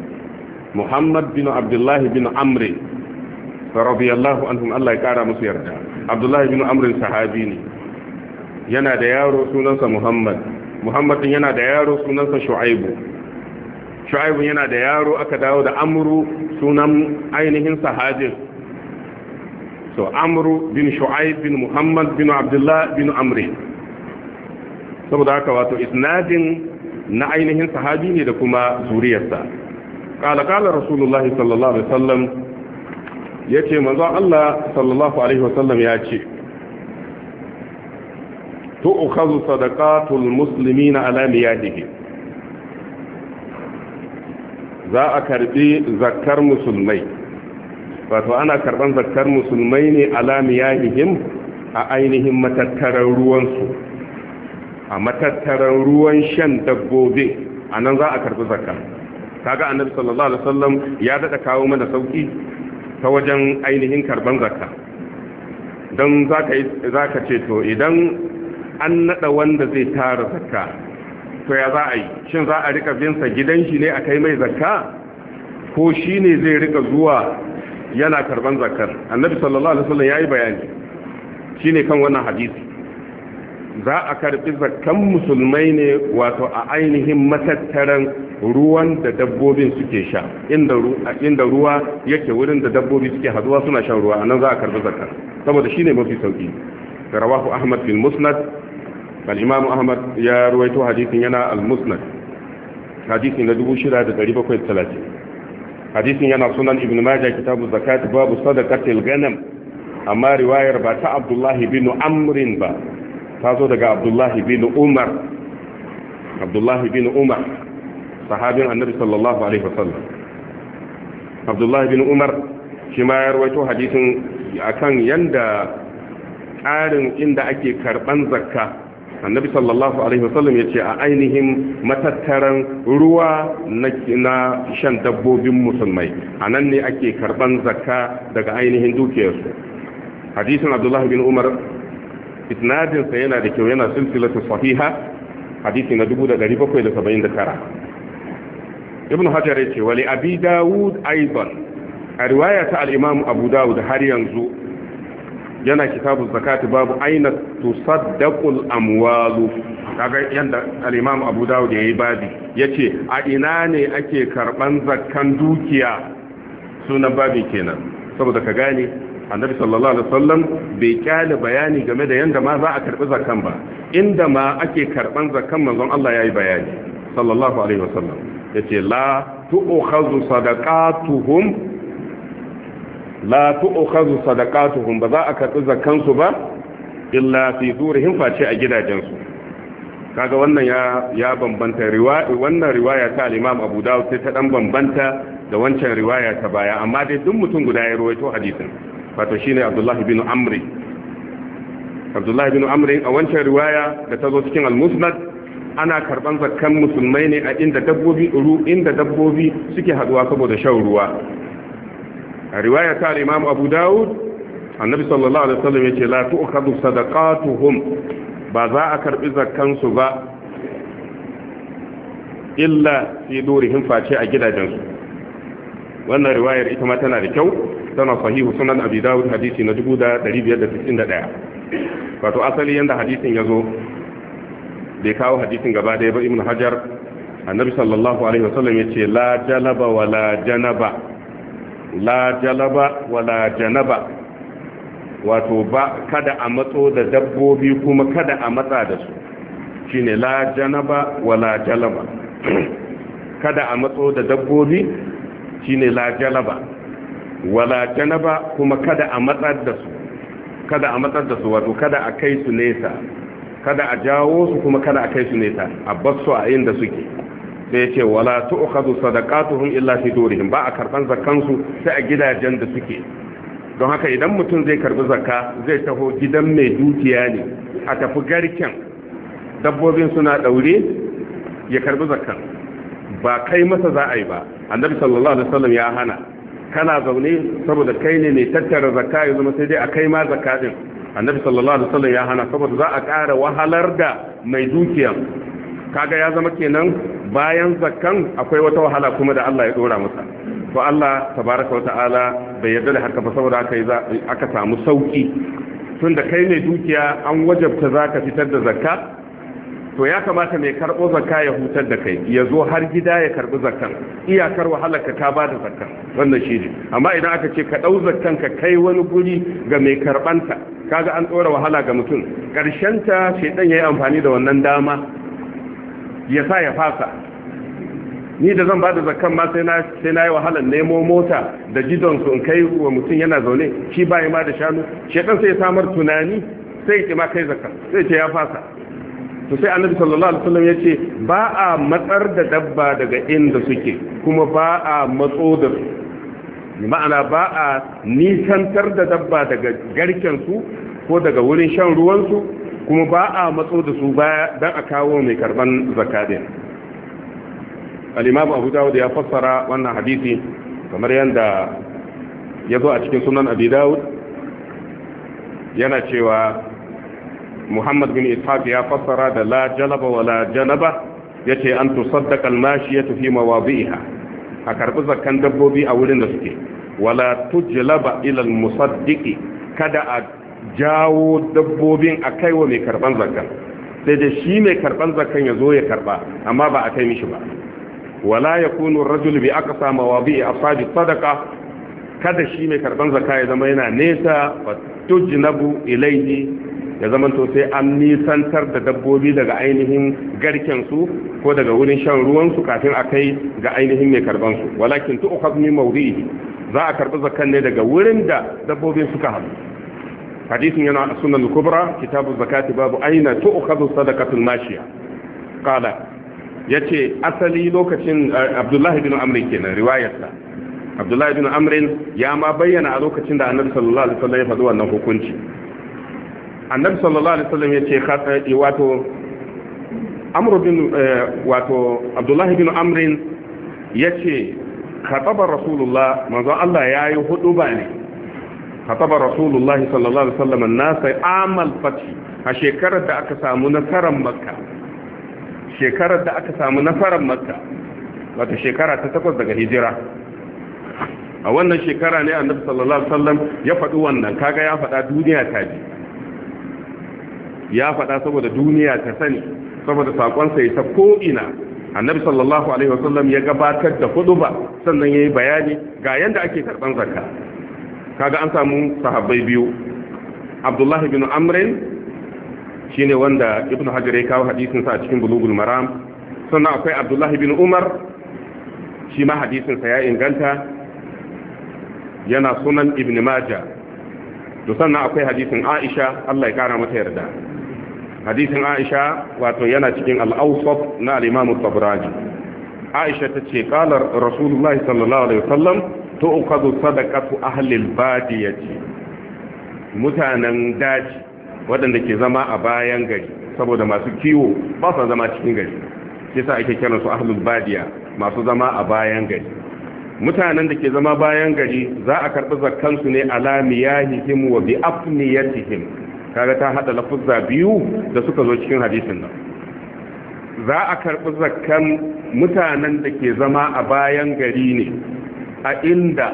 bin amr radiyallahu anhum Allah ya kara musu yarda abdullah bin amr sahabi ne yana da yaro sunansa Muhammad din yana da yaro sunansa Shu'aibu yana da yaro aka dawo da Amru sunan ainihin sahabin so Amru bin Shu'aib bin Muhammad bin Abdullah bin Amr saboda haka wato isnadin na ainihin sahabi ne da kuma zuriyarsa qala rasulullahi sallallahu alaihi wasallam yace manzo Allah sallallahu alaihi wasallam ya ce tu'khadhu sadaqatul muslimina ala miyadihi za a karbi zakkar musulmai wato ana karban zakkar musulmai ne ala miyadihim a ainihin matattaran ruwansu a matattaran ruwan shan dabbobi anan za a karbi zakka kaga annabi sallallahu alaihi wasallam ya dada kawo mana sauki ta wajen ainihin karban zakka don zaka ce to idan an nada wanda zai tara zakka to ya za a yi shin za a rika binsa gidan shi ne a kai mai zakka ko shi ne zai rika zuwa yana karban zakkar annabi sallallahu alaihi wasallam yayi bayani shine kan wannan hadisi za a karbi zakkan musulmai ne wato a ainihin matattaran ruwan da dabbobin suke sha inda ruwa yake wurin da dabbobi suke haduwa suna shan ruwa anan za a karbi zakkar saboda shine mafi sauki rawahu ahmad fil musnad al-imam ahmad ya ruwaito hadisin yana al-musnad hadisin na 6730 hadisin yana sunan ibn majah kitabu zakat babu sadaqatil ghanam amma riwayar ba ta abdullah bin amr ba ta zo daga abdullah bin umar sahabin annabi sallallahu alaihi wasallam abdullah bin umar shi ma ya ruwaito hadisin akan yanda tsarin inda ake karban zakka annabi sallallahu alaihi wasallam yace a ainihin matattaran ruwa na shan dabbobin musulmai anan ne ake karban zakka daga ainihin dukiyarsu hadisin abdullah bin umar isnadin sa yana da kyau yana silsilatu sahiha hadisi na 1779 ibn hajar yace wali abi daud aidan a riwaya ta al-imam abu daud har yanzu yana kitabu zakati babu aina tusaddaqul amwalu kaga yanda al-imam abu daud yayi babi yace a ina ne ake karban zakkan dukiya sunan babi kenan saboda ka gane annabi sallallahu alaihi wasallam bai kyale bayani game da yanda ma za a karbi zakkan ba inda ma ake karban zakkan manzon Allah yayi bayani sallallahu alaihi wasallam yace la tu'khadhu sadaqatuhum ba za a karbi zakkan su ba illa fi durihim face a gidajensu kaga wannan ya bambanta wannan riwaya ta al-Imam Abu Dawud sai ta dan bambanta da wancan riwaya ta baya, amma dai duk mutum guda ya rawaito hadisin, wato shine Abdullah ibn Amr. Abdullah ibn Amr a wancan riwaya da ta zo cikin al-Musnad, ana karban zakkan musulmai ne a inda dabbobi suke haduwa saboda shan ruwa. A riwaya ta al-Imam Abu Dawud, annabi sallallahu alaihi wasallam yace la tu'khadhu sadaqatuhum, ba za a karbi zakkansu ba illa fi durihim, face a gidajensu. wannan riwayar ita ma tana da kyau, tana sahihu sunan abi dawud hadisi na 1591. wato asali yanda hadisin ya zo bai kawo hadisin gaba ɗaya ba. Ibn Hajar, annabi sallallahu alaihi wasallam yace la jalaba wala janaba, la jalaba wala janaba, wato ba kada a matso da dabbobi kuma kada a matsa da su, shine la janaba wala jalaba. kada a matso da dabbobi shine la jalaba, wala janaba kuma kada a matsar da su, kada a matsar da su, wato kada a kai su nesa, kada a jawo su kuma kada a kai su nesa, a basu a inda suke. sai ya ce wala tu'khadhu sadaqatuhum illa fi durihim, ba a karban zakkansu sai a gidajen da suke. don haka idan mutum zai karbi zakka zai taho gidan mai dukiya ne, a tafi garken dabbobin suna daure ya karbi zakkan, ba kai masa za a yi ba. annabi sallallahu alaihi wasallam ya hana, kana zaune saboda kai ne mai tattara zakka ya zama sai dai a kai ma zakka din. annabi sallallahu alaihi wasallam ya hana saboda za a ƙara wahalar da mai dukiya. kaga ya zama kenan bayan zakkan akwai wata wahala kuma da Allah ya dora masa. to Allah tabaraka wata'ala bai yarda da haka ba, saboda aka samu sauki. tunda kai ne dukiya an wajabta zaka fitar da zakka, to ya kamata mai karbo zakka ya hutar da kai, ya zo har gida ya karbi zakkan, iyakar wahalar ka ba da zakkan, wannan shi ne. amma idan aka ce ka dau zakkan ka kai wani guri ga mai karbanta, kaga an tsora wahala ga mutum, karshen ta shedan yayi amfani da wannan dama ya sa ya fasa. ni da zan bada zakkan ma sai na yi wahalar nemo mota da gidonsu in kai wa mutum yana zaune, shi bai ma da shanu. shedan sai ya samar tunani sai ya ma kai zakkan, sai ce ya fasa. to sai annabi sallallahu alaihi wasallam yace ba a matsar da dabba daga inda suke, kuma ba a matso da su, ma'ana ba a nisantar da dabba daga garken su ko daga wurin shan ruwan su, kuma ba a matso da su baya dan a kawo mai karban zakadin. al-imam Abu Dawud ya fassara wannan hadisi kamar yanda ya zo a cikin sunan Abi Dawud, yana cewa Muhammad bin Ishaq ya fassara da la jalaba wala janaba, yace an tusaddaqa al-mashiyatu fi mawadi'iha, a karbi zakkan dabbobi a wurin da suke. wala tujlaba ila al-musaddiqi, kada a jawo dabbobin a kaiwa mai karban zakkan, sai da shi mai karban zakkan ya zo ya karba, amma ba a kai mishi ba. wala yakunu ar-rajulu bi aqsa mawadi'i ashabi sadaqa, kada shi mai karban zakka ya zama yana nesa, wa tujnabu ilayhi, ya zama to sai an nisantar da dabbobi daga ainihin garken su ko daga wurin shan ruwan su kafin a kai ga ainihin mai karban su. walakin tu'khadhu min mawdi'i, za a karbi zakkan ne daga wurin da dabbobin suka haɗu. hadisin yana a sunan al-kubra kitabu zakati babu aina tu'khadhu sadaqatul mashiya. qala yace asali lokacin Abdullahi bin Amr kenan riwayarsa. Abdullahi bin Amr ya ma bayyana a lokacin da Annabi sallallahu alaihi wasallam ya faɗi wannan hukunci. Annabi sallallahu alaihi wasallam yace wato Amr bin wato Abdullahi bin Amr yace khataba Rasulullah, manzo Allah yayi huduba ne. khataba Rasulullah sallallahu alaihi wasallam an-nas amal fath, a shekarar da aka samu nasarar Makka. shekarar da aka samu nasarar Makka, wato shekara ta 8 daga hijira. a wannan shekara ne Annabi sallallahu alaihi wasallam ya faɗi wannan, kaga ya faɗa duniya ta ji, ya faɗa saboda duniya ta sani, saboda sakonsa ya ta ko'ina. Annabi sallallahu alaihi wasallam ya gabatar da huduba, sannan yayi bayani ga yanda ake karban zakka. kaga an samu sahabbai biyu, Abdullah ibn Amr shine wanda Ibn Hajar ya kawo hadisin sa a cikin Bulughul Maram, sannan akwai Abdullah ibn Umar, shi ma hadisin sa ya inganta, yana sunan Ibn Majah. to sannan akwai hadisin Aisha, Allah ya kara mata yarda. hadisin Aisha wato yana cikin al-Awsat na al-Imam at-Tabrani Aisha tace qala Rasulullahi sallallahu alaihi wasallam tu'khadhu sadaqatu ahli al-badiyati mutanen daji waɗanda ke zama a bayan gari saboda masu kiwo ba su zama cikin gari yasa ake kiran su ahlul badiya masu zama a bayan gari mutanen da ke zama bayan gari za a karɓi zakkan su ne ala miyahihim wa bi afniyatihim kaga ta hada lafuzza biyu da suka zo cikin hadisin nan za a karɓi zakkan mutanen da ke zama a bayan gari ne a inda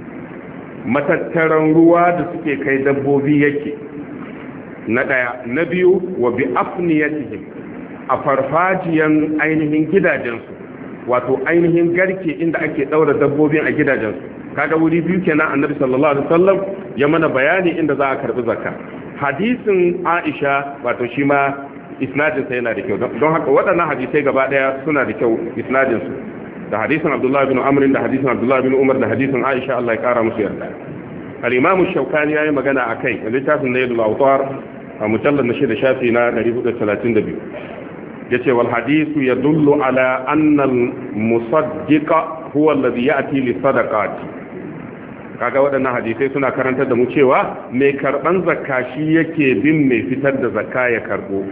matattaran ruwa da suke kai dabbobi yake na ɗaya na biyu wa bi afniyatihim a farfajiyan ainihin gidajensu wato ainihin garke inda ake ɗaura dabbobin a gidajensu kaga wuri biyu kenan annabi sallallahu alaihi wasallam ya mana bayani inda za a karbi zakka hadisin Aisha wato shi ma isnadin sa yana da kyau don haka waɗannan hadisai gaba ɗaya suna da kyau isnadin su da hadisin Abdullah bin Amr da hadisin Abdullah bin Umar da hadisin Aisha Allah ya kara musu yarda al-Imam Shawkani yayi magana akai a littafin Nailul Awtar a mujallad na 6 shafi na 432 yace wal hadithu yadullu ala anna al-musaddiqa huwa alladhi ya'ti li sadaqati kaga waɗannan hadisai suna karantar da mu cewa mai karban zakka shi yake bin mai fitar da zakka ya karbo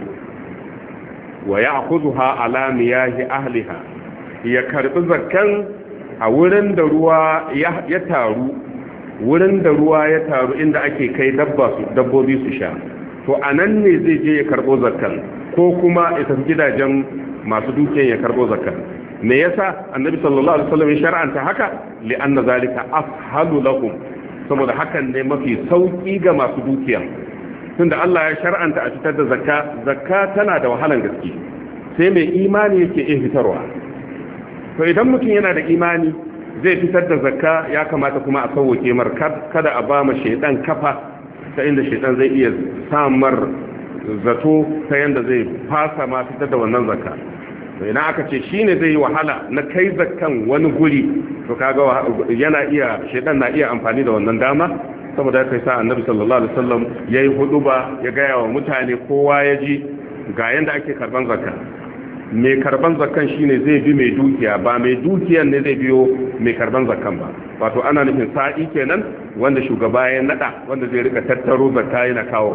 wa ya'khudha ala miyahi ahliha ya karbi zakkan a wurin da ruwa ya taru wurin da ruwa ya taru inda ake kai dabbobi su sha to anan ne zai je ya karbo zakkan ko kuma ya tafi gidajen masu dukiyar ya karbo zakkan me yasa annabi sallallahu alaihi wasallam ya shar'anta haka li'anna zalika afhalu lahum saboda hakan ne mafi sauki ga masu dukiya tunda Allah ya shar'anta a fitar da zakka tana da wahalan gaske sai mai imani yake iya fitarwa to idan mutum yana da imani zai fitar da zakka ya kamata kuma a sauwake mar kada a ba ma shaydan kafa ta inda shaydan zai iya samar zato ta yanda zai fasa ma fitar da wannan zakka to idan aka ce shine zai yi wahala na kai zakkan wani guri to kaga yana iya shaydan na iya amfani da wannan dama saboda kai sa annabi sallallahu alaihi wasallam yayi huduba ya ga yawa mutane kowa ya ji ga yanda ake karban zakka mai karban zakkan shine zai bi mai dukiya ba mai dukiyan ne zai biyo mai karban zakkan ba wato ana nufin sa'i kenan wanda shugaba ya nada wanda zai rika tattaro zakka yana kawo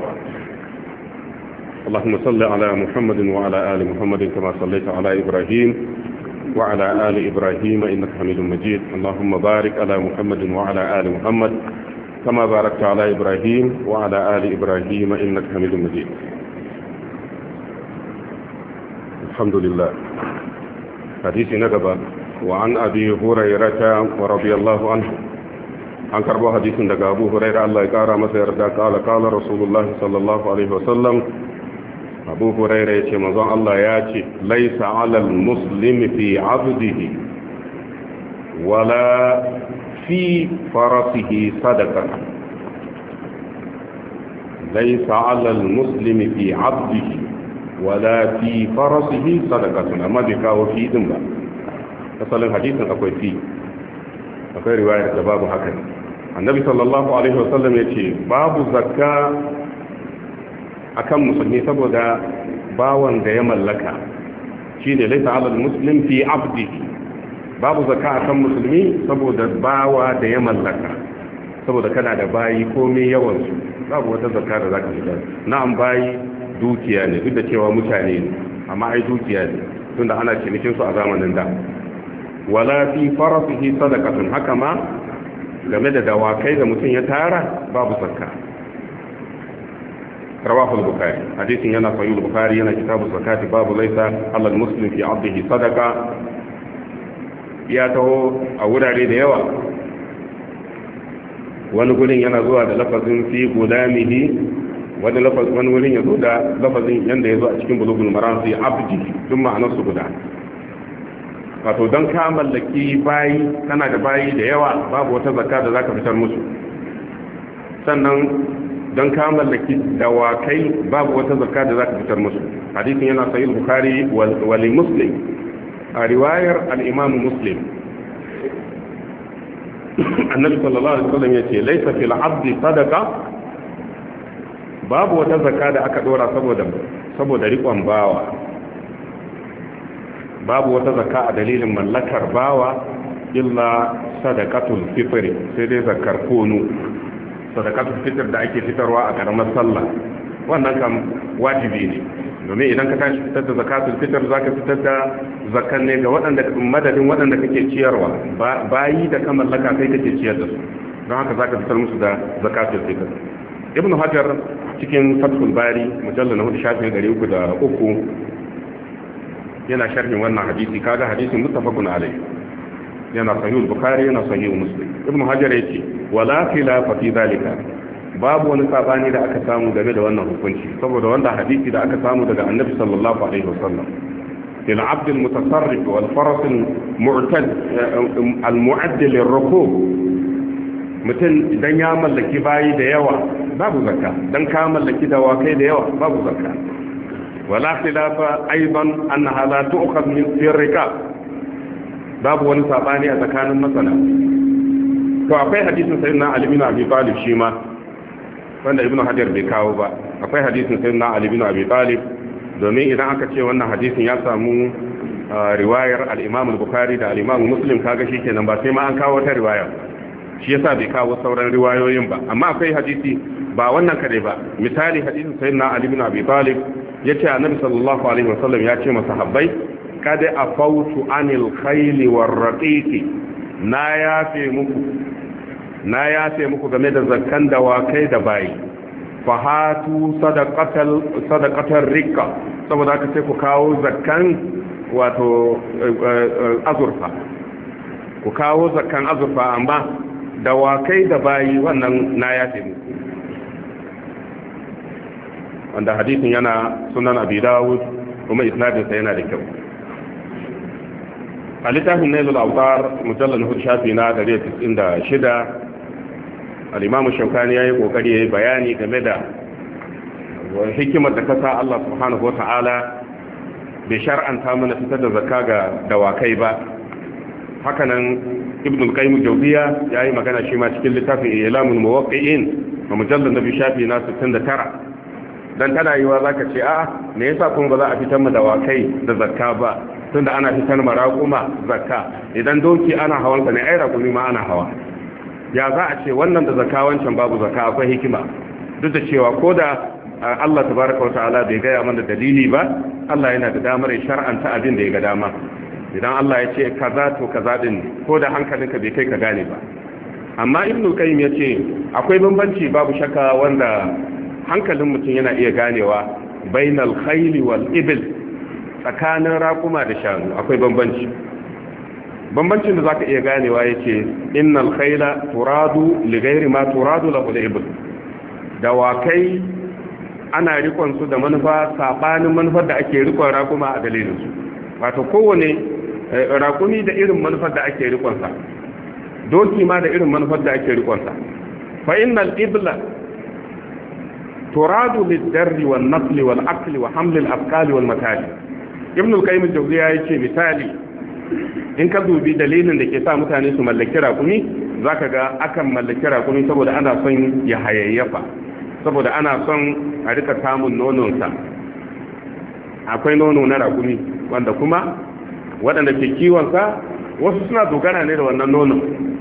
اللهم صل على محمد وعلى آل محمد كما صليت على إبراهيم وعلى آل إبراهيم إنك حميد مجيد اللهم بارك على محمد وعلى آل محمد كما باركت على إبراهيم وعلى آل إبراهيم إنك حميد مجيد الحمد لله حديث نقبة وعن أبي هريرة ورضي الله عنه عن كربو حديث دقى أبو هريرة الله يقارى مسير قال رسول الله صلى الله عليه وسلم أبو هريرة يتي مزان الله ياتي ليس على المسلم في عبده ولا في فرسه صدقة ليس على المسلم في عبده ولا في فرسه صدقة أما ذكاو في دمبا أصل الحديث أقول فيه أقول رواية باب حكم النبي صلى الله عليه وسلم يقول باب زكاة أكم مسلمي سبودا باوان دا يملكا شيني ليس على المسلم في عبده باب زكاة أكم مسلمي سبودا باوا دا يملكا saboda kana da bayi komai yawansu babu wata zakka da zaka fitar na'am bayi dukiya ne duk da cewa mutane ne amma ai dukiya ne tunda ana cinikin su a zamanin da wala fi farasihi sadaqatun haka ma game da dawakai da mutum ya tara babu zakka rawahu al-bukhari hadisin yana sahih al-bukhari yana kitabu zakati babu laysa alal muslim fi 'abdihi sadaqa ya taho a wurare da yawa wani gurin yana zuwa da lafazin fi gulamihi wani wurin ya zo da lafazin yanda ya zo a cikin bulugul maram fi abdi duk ma'anar su guda wato don ka mallaki bayi kana da bayi da yawa babu wata zakka da zaka fitar musu sannan don ka mallaki dawakai babu wata zakka da zaka fitar musu hadisin yana sahih bukhari wa li muslim a riwayar al-imam muslim annabi sallallahu alaihi wasallam yace laysa fil abdi sadaqa babu wata zakka da aka dora saboda rikon bawa, babu wata zakka a dalilin mallakar bawa illa sadaqatul fitr, sai dai zakkar kunu. Sadaqatul fitr da ake fitarwa a karamar sallah wannan kam wajibi ne, domin idan ka tashi fitar da zakatul fitr zaka fitar da zakkan ne ga madadin waɗanda kake ciyarwa, bayi da ka mallaka kai kake ciyar da su, don haka zaka fitar musu da zakatul fitr. Ibn Hajar cikin Fathul Bari mujallal na 4,303 yana sharhin wannan hadisi, kaga hadisin muttafaqun alayh, yana sahih Bukhari yana sahih Muslim. Ibn Hajar yace wala khilafa fi zalika, babu wani sabani da aka samu game da wannan hukunci, saboda wannan hadisi da aka samu daga Annabi sallallahu alaihi wasallam lil abd al mutasarrif wal faras al mu'tad al mu'add lil rukub, mutum idan ya mallaki bayi da yawa babu zakka, dan ka mallaki dawakai da yawa babu zakka. wala khilafa aidan annaha la tu'khadh min sirrika, babu wani sabani a tsakanin masana. To akwai hadisin sayyidina Ali bin Abi Talib shi ma wanda Ibn Hajar bai kawo ba. Akwai hadisin sayyidina Ali bin Abi Talib, domin idan aka ce wannan hadisin ya samu riwayar al-Imam al-Bukhari da al-Imam Muslim, kaga shikenan ba sai ma an kawo wata riwaya, shi yasa bai kawo sauran riwayoyin ba. Amma akwai hadisi ba wannan kare ba, misali hadisin sayyidina Ali bin Abi Talib yace Annabi sallallahu alaihi wasallam ya ce masahabbai kada afautu anil khayli war raqiqi, na yafe muku game da zakkan dawakai da bayi, fa hatu sadaqatar rikka, saboda haka sai ku kawo zakkan wato azurfa, ku kawo zakkan azurfa, amma dawakai da bayi wannan na yafe muku. Wanda hadisin yana sunan Abi Dawud kuma isnadinsa yana da kyau. A littafin Nailul Awtar mujallal hudu shafi na 196 al-Imam Shawkani yayi kokari yayi bayani game da hikimar da kasa Allah subhanahu wata'ala bai shar'anta mana fitar da zakka ga dawakai ba. Hakanan Ibn al-Qayyim al-Jawziyya yayi magana shi ma cikin littafin Ilamul Muwaqqi'in a mujallal nabi shafi na 69. Dan tana yiwa zaka ce a'a me yasa kuma ba za a fitar mu dawakai da zakka ba, tunda ana fitar ma raƙuma zakka, idan doki ana hawan sa ne ai raƙumi ma ana hawa, ya za a ce wannan da zakka wancan babu zakka? Akwai hikima, duk da cewa koda Allah tabaraka wa ta'ala bai gaya mana dalili ba, Allah yana da damar ya shar'anta abin da ya ga dama. Idan Allah ya ce kaza to kaza din ne, ko da hankalinka bai kai ka gane ba. Amma Ibn Qayyim ya ce akwai bambanci babu shakka wanda hankalin mutum yana iya ganewa bainal khayli wal ibil, tsakanin raƙuma da shanu akwai bambancin da zaka iya ganewa yace innal khayla turadu li ghairi ma turadu lahu al-ibil, dawakai ana rikon su da manufa sabanin manufar da ake rikon raƙuma a dalilin su, wato kowane raƙumi da irin manufar da ake rikon sa, doki ma da irin manufar da ake rikon sa. Fa innal ibla turadu lid-darri wan-naqli wal-aqli wa hamli al-afqali wal-matali. Ibn al-Qayyim al-Jawziyya yace misali, in ka dubi dalilin da ke sa mutane su mallaki raƙumi, zaka ga akan mallaki raƙumi saboda ana son ya hayayyafa, saboda ana son a rika samun nononsa. Akwai nono na raƙumi wanda kuma waɗanda ke kiwonsa wasu suna dogara ne da wannan nonon.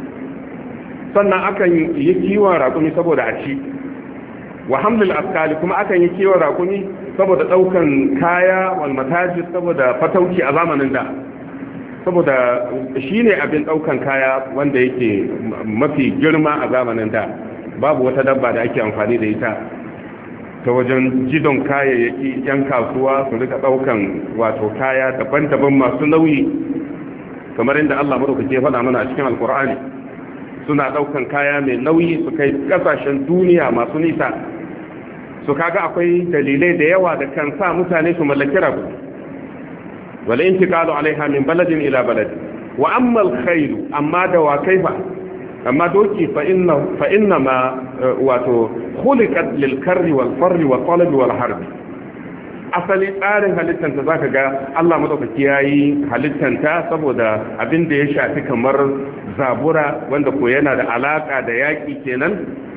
Sannan akan yi kiwon raƙumi saboda a ci, wa hamlil askali kuma akan yi kiwon raƙumi saboda ɗaukan kaya wal matajis, saboda fatauci a zamanin da, saboda shi ne abin ɗaukan kaya wanda yake mafi girma a zamanin da. Babu wata dabba da ake amfani da ita ta wajen jidon kayayyaki, yan kasuwa su rika ɗaukan wato kaya daban-daban masu nauyi, kamar inda Allah madaukake faɗa mana a cikin Alƙur'ani, suna ɗaukan kaya mai nauyi su kai ƙasashen duniya masu nisa. Su kaga akwai dalilai da yawa da kan sa mutane su mallaki rabu, wala intiqalu alaiha min baladin ila balad. Wa amma al-khayl, amma dawakai fa, amma doki fa inna ma wato khuliqat lil karri wal farri wal talab wal harb. Asali tsarin halittanta zaka ga Allah madaukaki yayi halittanta saboda abin da ya shafi kamar zabura, wanda ko yana da alaka da yaki kenan.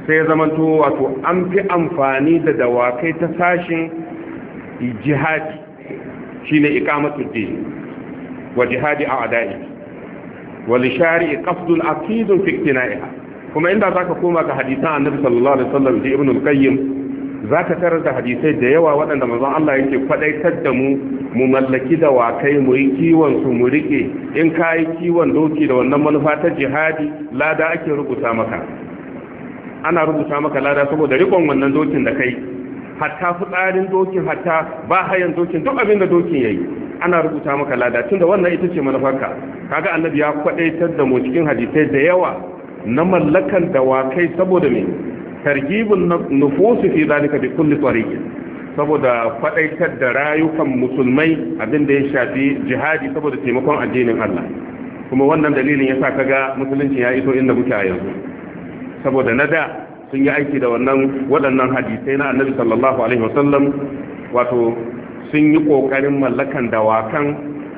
sai ya zamanto wato an fi amfani da dawakai ta sashin jihadi shine iqamatul din wa jihadi a'da'i wa li shari'i qasdun aqidun fi iktina'iha. kuma inda zaka koma ga hadisan annabi sallallahu alaihi wasallam da ibn al-qayyim zaka tarar da hadisai da yawa waɗanda manzon Allah yake kwadaitar da mu mallaki dawakai mu yi kiwon su mu rike in kai kiwon doki da wannan manufa ta jihadi lada ake rubuta maka, ana rubuta maka lada saboda rikon wannan dokin da kai, hatta fitsarin dokin, hatta ba hayan dokin, duk abin da dokin yayi ana rubuta maka lada tunda wannan ita ce manufarka. kaga annabi ya kwadaitar da mu cikin hadisai da yawa na mallakan dawakai saboda me targibun nufusi fi zalika bi kulli tariqin, saboda kwadaitar da rayukan musulmai abin da ya shafi jihadi saboda taimakon addinin Allah. kuma wannan dalilin yasa kaga musulunci ya iso inda muke a yanzu, saboda na da sun yi aiki da waɗannan hadisai na annabi sallallahu alaihi wasallam, wato sun yi ƙoƙarin mallakan dawakan,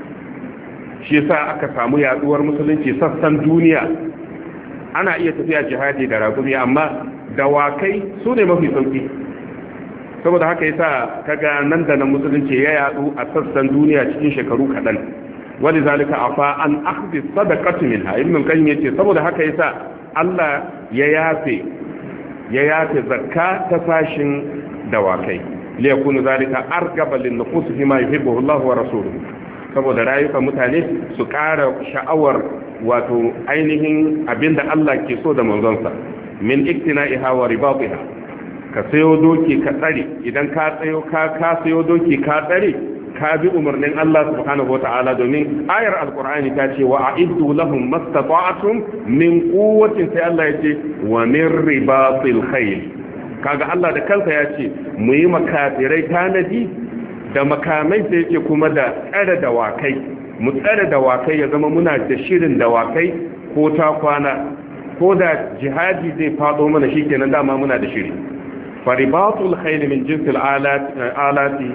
shi yasa aka samu yaduwar musulunci sassan duniya. ana iya tafiya jihadi da ragumi, amma dawakai su ne mafi sauki, saboda haka yasa kaga nan da nan musulunci ya yadu a sassan duniya cikin shekaru kaɗan. wani zalika afa an akhdhi sadaqati minha, ibn qayyim yace saboda haka yasa Allah ya yafe zakka ta fashin dawakai li yakunu zalika argaba lin nufus bima yuhibbu Allah wa rasuluhu, saboda rayukan mutane su ƙara sha'awar wato ainihin abinda Allah ke so da manzonsa, min iktina'iha wa ribatiha. ka sayo doki ka tsare, idan ka sayo doki ka tsare, ka bi umarnin Allah subhanahu wata'ala, domin ayar alqur'ani ta ce wa a'iddu lahum mastata'tum min quwwatin, sai Allah ya ce wa min ribatil khayl. kaga Allah da kansa ya ce mu yi makafirai tanadi da makamai, sai yake kuma da tsare dawakai, mu tsare dawakai ya zama muna da shirin dawakai ko ta kwana, ko da jihadi zai fado mana shikenan dama muna da shiri. faribatul khayl min jinsil alati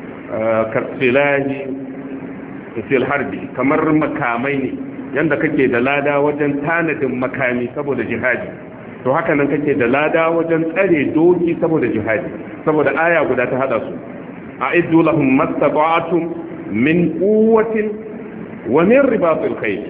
kasilahi fil harbi, kamar makamai ne yanda kake da lada wajen tanadin makami saboda jihadi, to haka nan kake da lada wajen tsare doki saboda jihadi, saboda aya guda ta hada su. a'iddu lahum mastata'tum min quwwatin wa min ribatil khayl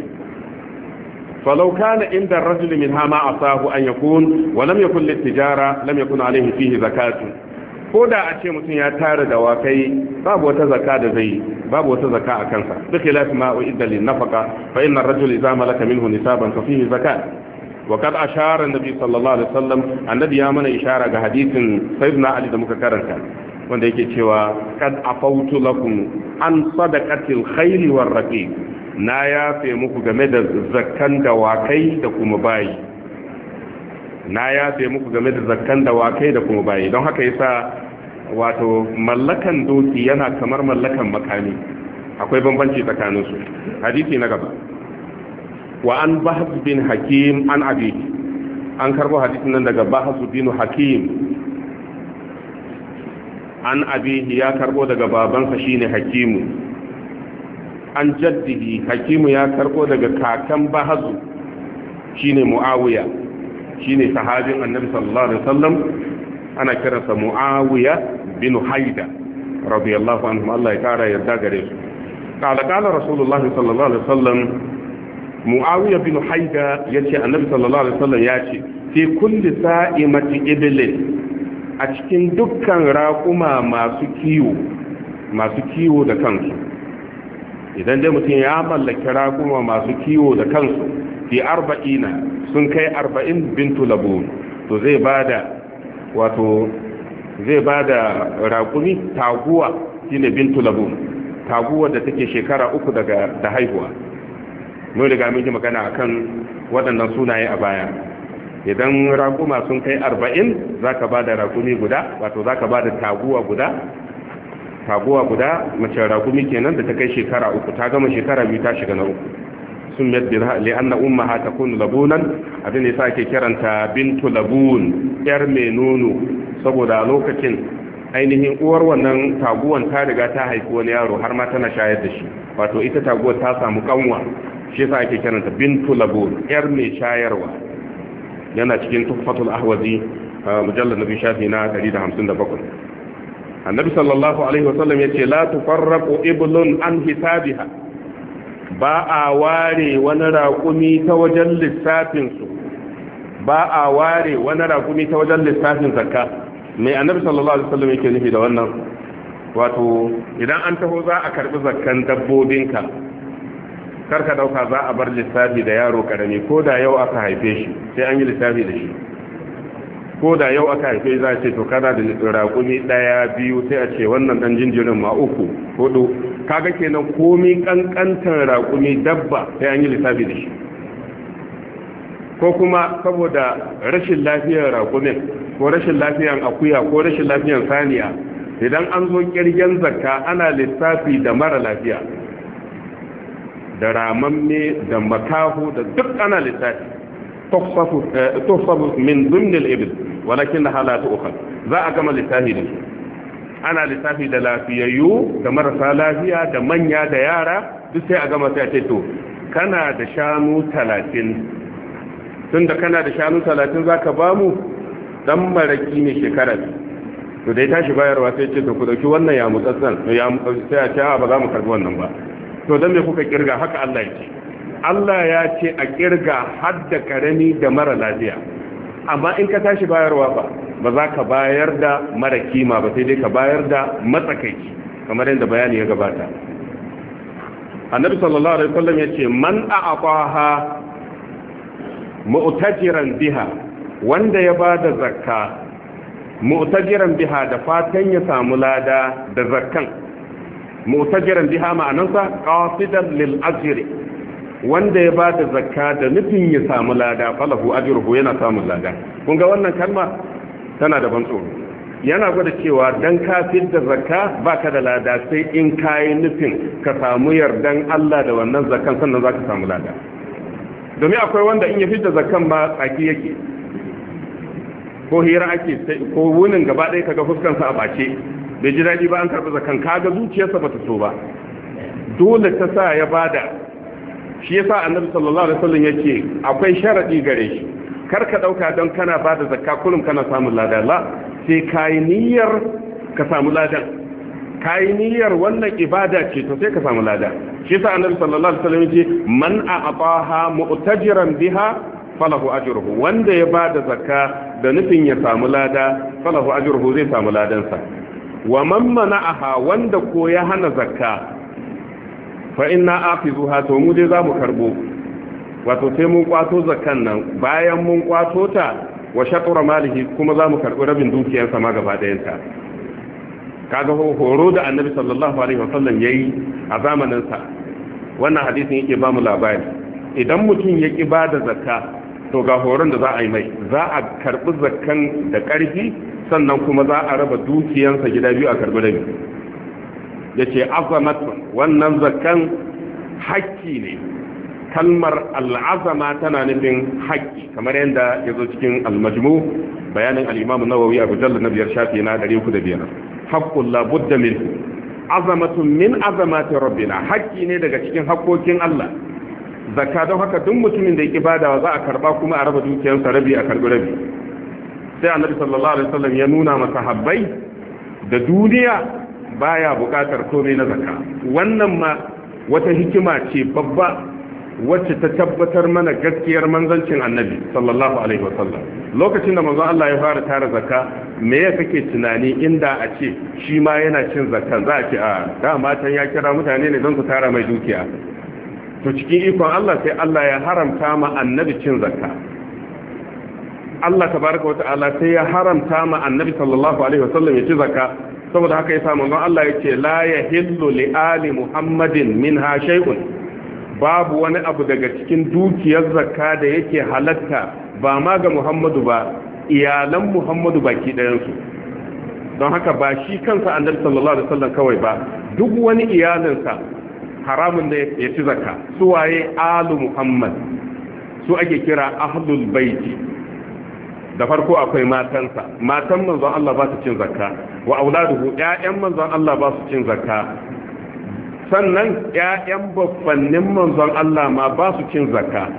falau kana inda ar-rajuli minha ma asahu an yakun wa lam yakun lit-tijara lam yakun alayhi fihi zakatun. ko da a ce mutum ya tara dawakai babu wata zaka da zai, babu wata zaka a kansa, duk ilafi ma wa idda lin nafaqa fa inna ar-rajula idza malaka minhu nisaban fa fihi zakat. wa kad ashara an-nabi sallallahu alaihi wasallam, annabi ya mana ishara ga hadisin sayyidina ali da muka karanta wanda yake cewa kad afautu lakum an sadaqatil khayl war raqiq, na yafe muku game da zakkan dawakai da kuma bayi, na yafe muku game da zakkan dawakai da kuma bayi. don haka yasa wato mallakan doki yana kamar mallakan makami, akwai bambanci tsakanin su. hadisi na gaba, wa an bahz bin hakim an abi, an karbo hadisin nan daga bahz bin hakim an abihi, ya karbo daga babansa shine hakimu, an jaddihi, hakimu ya karbo daga kakan bahazu shine muawiya, shine sahabin annabi sallallahu alaihi wasallam, ana kiransa muawiya bin haida radiyallahu anhu, Allah ya kara yarda gare su. qala rasulullahi sallallahu alaihi wasallam, muawiya bin haida yace annabi sallallahu alaihi wasallam yace fi kulli sa'imati iblin, a cikin dukkan raƙuma masu kiwo da kansu, idan dai mutum ya mallaki raƙuma masu kiwo da kansu fi 40 sun kai 40 bintu labun, to zai bada raƙumi taguwa shine bintu labun, taguwa da take shekara 3 da haihuwa. mun riga mun ji magana akan waɗannan sunaye a baya. idan raƙuma sun kai 40 zaka bada raƙumi guda, wato zaka bada taguwa guda mace raƙumi kenan da ta kai shekara 3, ta gama shekara 2 ta shiga na 3. sun yadda li'anna ummaha takunu labunan, abin da yasa ake kiranta bintu labun, yar mai nono, saboda lokacin ainihin uwar wannan taguwan ta riga ta haifi wani yaro har ma tana shayar da shi, wato ita taguwar ta samu kanwa, shi yasa ake kiranta bintu labun, yar mai shayarwa. yana cikin tuhfatul ahwazi mujallad nabi shafi na 157. annabi sallallahu alaihi wasallam yace la tufarraqu iblun an hisabiha, ba a ware wani raƙumi ta wajen lissafin su, ba a ware wani raƙumi ta wajen lissafin zakka. mai annabi sallallahu alaihi wasallam yake nufi da wannan? wato idan an taho za a karbi zakkan dabbobinka, karka dauka za a bar lissafi da yaro karami, ko da yau aka haife shi sai an yi lissafi da shi. ko da yau aka haife za a ce to kana da raƙumi ɗaya biyu, sai a ce wannan ɗan jinjirin ma 3 4, kaga kenan komai kankantar raƙumi dabba sai an yi lissafi da shi. ko kuma saboda rashin lafiyar raƙumin ko rashin lafiyar akuya ko rashin lafiyar saniya, idan an zo kirgen zakka ana lissafi da mara lafiya, da ramamme da makahu da duk ana lissafi. tuhsabu min dhimn al-ibil walakin la tu'khad, za a gama lissafi da su. ana lissafi da lafiyayyu da marasa lafiya da manya da yara, duk sai a gama sai a ce to kana da shanu 30, tunda kana da shanu 30 zaka ba mu dan maraki ne shekara. to dai tashi bayarwa sai ce to ku dauki wannan ya mutsatsan sai a ce ba za mu karbi wannan ba. to dan me kuka kirga? haka Allah ya ce. Allah ya ce a kirga hadda karami da mara lafiya, amma in ka tashi bayarwa ba za ka bayar da mara kima ba, sai dai ka bayar da matsakaici kamar yadda bayani ya gabata. annabi sallallahu alaihi wasallam ya ce man a'taha mu'tajiran biha, wanda ya bada zakka mu'tajiran biha da fatan ya samu lada da zakkan. mu'tajiran biha ma'anansa qasidan lil ajri, wanda ya bada zakka da nufin ya samu lada, falahu ajruhu, yana samun lada. kun ga wannan kalma tana da ban tsoro, yana gwada cewa dan ka da zakka baka da lada, sai in kai nufin ka samu yardan Allah da wannan zakkan sannan zaka samu lada. domin akwai wanda in ya fitar zakkan ba tsaki yake, ko hira ake, ko wunin gaba ɗaya kaga fuskansa a bace, bai ji daɗi ba an karɓi zakkan, kaga zuciyarsa bata so ba, dole ta sa ya bada. shi yasa annabi sallallahu alaihi wasallam yake akwai sharadi gare shi, kar ka dauka don kana bada zakka kullum kana samun lada, la, sai kai niyyar ka samu ladan, kai niyyar wannan ibada ce to sai ka samu lada. shi yasa annabi sallallahu alaihi wasallam yake man a'taha mu'tajiran biha falahu ajruhu, wanda ya bada zakka da nufin ya samu lada, falahu ajruhu, zai samu ladansa. wa man mana'aha, wanda ko ya hana zakka, fa inna afizuha, to mu dai zamu karbo, wato sai mun kwato zakkan nan, bayan mun kwato ta wa shatura malihi, kuma zamu karbi rabin dukiyarsa ma gaba ɗayanta. kaga horo da annabi sallallahu alaihi wasallam yayi a zamanin sa, wannan hadisin yake ba mu labari. idan mutum ya ki bada zakka, to ga horon da za a yi mai, za a karbi zakkan da ƙarfi, sannan kuma za a raba dukiyarsa gida biyu a karbi rabi. yace azamatun, wannan zakkan haƙƙi ne. kalmar al'azama tana nufin haƙƙi, kamar yadda ya zo cikin al-majmu bayanin al-imam an-nawawi a mujallad na 5 shafi na 305. haqqul la budda min azamatun min azamati rabbina, haƙƙi ne daga cikin haƙƙokin Allah. zakka don haka duk mutumin da yake badawa za a karba, kuma a raba dukiyarsa rabi a karbi rabi. sai annabi sallallahu alaihi wasallam ya nuna masa habbai da duniya baya bukatar komai na zakka. wannan ma wata hikima ce babba wacce ta tabbatar mana gaskiyar manzancin annabi sallallahu alaihi wasallam. lokacin da manzon Allah ya fara tara zakka, me ya kake tunani inda a ce shi ma yana cin zakka, za a ce a dama can ya kira mutane ne don su tara mai dukiya. to cikin ikon Allah sai Allah ya haramta ma annabi cin zakka. Allah tabaraka wa ta'ala sai ya haramta ma annabi sallallahu alaihi wasallam ya ci zakka. saboda haka yasa manzon Allah yace la yahillu li ali muhammadin minha shay'un, babu wani abu daga cikin dukiyar zakka da yake halatta, ba ma ga Muhammadu ba, iyalan Muhammadu baki ɗayansu. don haka ba shi kansa annabi sallallahu alaihi wasallam kawai ba, duk wani iyalinsa haramun ne ya ci zakka. su waye alu Muhammad, su ake kira ahlul baiti. da farko akwai matansa, matan manzon Allah ba su cin zakka, wa auladuhu, ƴaƴan manzon Allah ba su cin zakka, sannan ƴaƴan babbannin manzon Allah ma ba su cin zakka.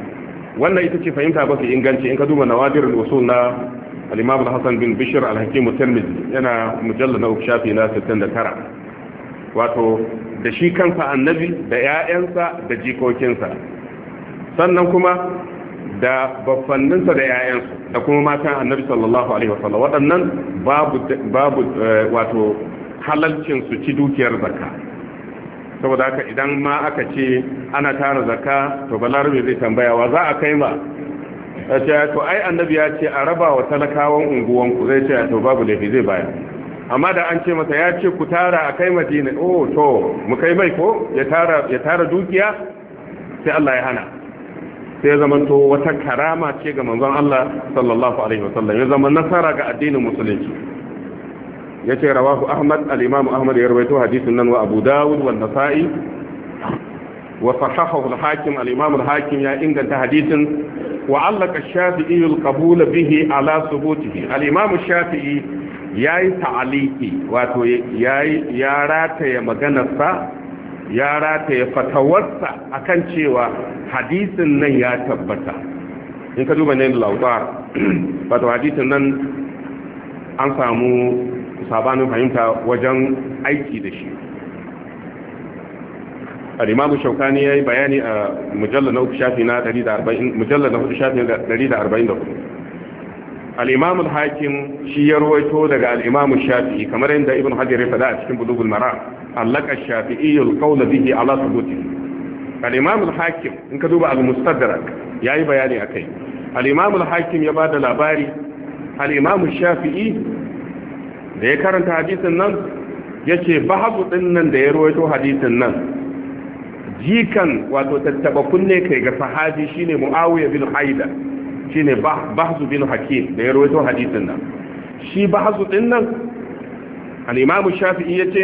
wannan ita ce fahimta ba su inganci in ka duba nawadir al-usul na al-imam al-hasan bin bishr al-hakim at-tirmidhi yana mujallad na uku shafi na 69 wato da shi kansa annabi da ƴaƴansa da jikokinsa sannan kuma da baffanninsa da ƴaƴansu da kuma matan annabi sallallahu alaihi wasallam waɗannan babu wato halalcin su ci dukiyar zakka saboda haka idan ma aka ce ana tara zakka to balarabe zai tambaya wa za a kai ma ce to ai annabi ya ce a raba wa talakawan unguwanku zai ce to babu laifi zai bayar amma da an ce masa ya ce ku tara a kai madina oh to mu kai mai ko ya tara dukiya sai Allah ya hana sai zamanto wata karama ce ga manzon Allah sallallahu alaihi wasallam ya zama nasara ga addinin musulunci yace rawahu Ahmad al-Imam Ahmad ya rawaito hadisin nan wa Abu Dawud wa Nasa'i wa sahahahu al-Hakim al-Imam al-Hakim ya inganta hadisin wa allaka ash-Shafi'i al-qabul bihi ala thubutihi al-Imam ash-Shafi'i yayi ta'aliki wato ya rataye maganarsa ya rataye fatawarsa akan cewa hadisin nan ya tabbata in ka duba ne al-Awtar wato hadisin nan an samu sabanin fahimta wajen aiki da shi al-Imam Shawkani yayi bayani a mujallad na 3 shafi na 140 mujallad na 4 shafi na 144 al-Imam al-Hakim shi ya rawaito daga al-Imam Shafi'i kamar yadda Ibn Hajar ya faɗa a cikin Bulughul Maram allaka ash-Shafi'i al-qawl bihi ala thubuti al-Imam al-Hakim in ka duba al-Mustadrak yayi bayani akai al-Imam al-Hakim ya bada labari al-Imam Shafi'i da ya karanta hadisin nan yace bahabu din nan da ya rawaito hadisin nan jikan wato tattaba kunne kai ga sahabi shine Muawiya bin Haida shine bahzu bin Hakim da ya rawaito hadisin nan shi bahzu din nan al-Imam Shafi'i yace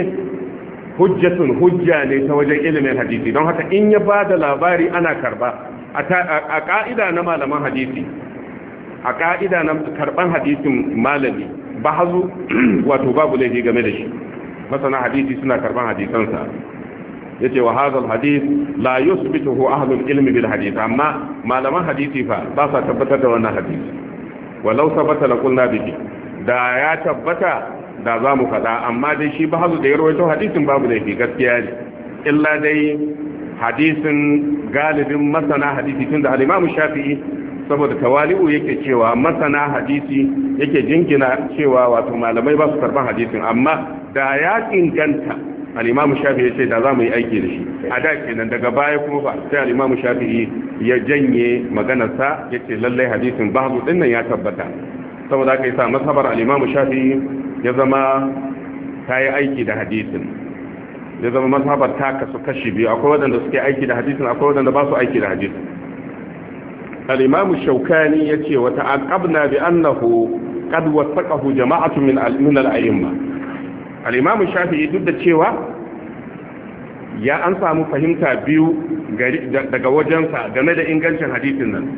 hujja ne ta wajen ilimin hadisi don haka in ya bada labari ana karba a ka'ida na malaman hadisi a ka'ida na karban hadisin malami bahzu wato babu laifi game da shi masana hadisi suna karban hadisansa yace wa hadha alhadith la yuthbituhu ahlul ilmi bil hadith amma malaman hadisi fa ba sa tabbatar da wannan hadisi walau sabata la qulna bihi da ya tabbata da zamu fada amma dai shi ba hazu da ya rawaito hadisin babu laifi gaskiya ne illa dai hadisin galibin masana hadisi tunda al-Imam Shafi'i saboda tawali'u yake cewa masana hadisi yake jingina cewa wato malamai ba su karban hadisin amma da ya inganta al-Imam Shafi'i yace da zamu yi aiki da shi a da kenan daga baya kuma ba sai al-Imam Shafi'i ya janye maganarsa yace lalle hadisin bahzu din nan ya tabbata saboda haka yasa masabar al-Imam Shafi'i ya zama tayi aiki da hadisin ya zama masabar ta kasu kashi biyu akwai wadanda suke aiki da hadisin akwai wadanda ba su aiki da hadisin al-Imam Shawkani yace wa ta'aqabna bi annahu qad wasaqahu jama'atun min al-a'imma al-Imam Shafi'i duk da cewa ya an samu fahimta biyu daga wajensa game da ingancin hadisin nan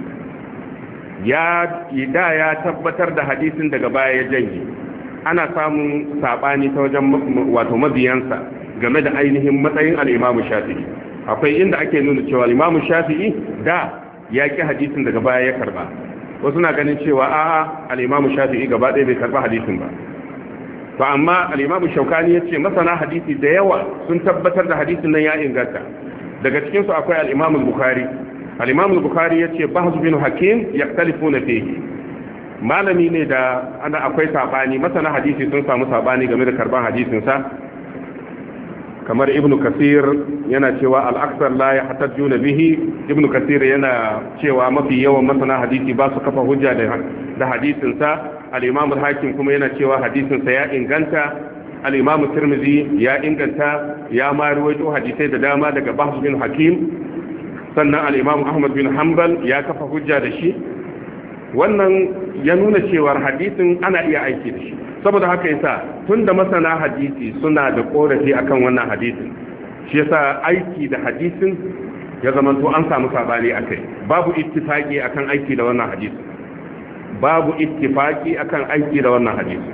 ya tabbatar da hadisin daga baya ya janye ana samun sabani ta wajen wato mabiyansa game da ainihin matsayin al-Imam Shafi'i akwai inda ake nuna cewa al-Imam Shafi'i da ya ki hadisin daga baya ya karba wasu na ganin cewa a'a al-Imam Shafi'i gaba ɗaya bai karba hadisin ba to amma al-Imam Shawkani yace masana hadisi da yawa sun tabbatar da hadisin nan ya inganta daga cikin su akwai al-Imam al-Bukhari al-Imam al-Bukhari yace Bahz bin Hakim yaktalifuna fihi malami ne da akwai sabani masana hadisi sun samu sabani game da karban hadisin sa kamar Ibn Kathir yana cewa al-akthar la yahtajuna bihi Ibn Kathir yana cewa mafi yawan masana hadisi ba su kafa hujja da hadisin sa al-Imam al-Hakim kuma yana cewa hadisin sa ya inganta al-Imam Tirmidhi ya inganta ya ma ruwaito hadisai da dama daga Bahz bin Hakim sannan al-Imam Ahmad bin Hanbal ya kafa hujja da shi wannan ya nuna cewa hadisin ana iya aiki da shi saboda haka yasa tunda masana hadisi suna da korafi akan wannan hadisin shi yasa aiki da hadisin ya zama to an samu sabani akai babu ittifaqi akan aiki da wannan hadisin babu ittifaqi akan aiki da wannan hadisin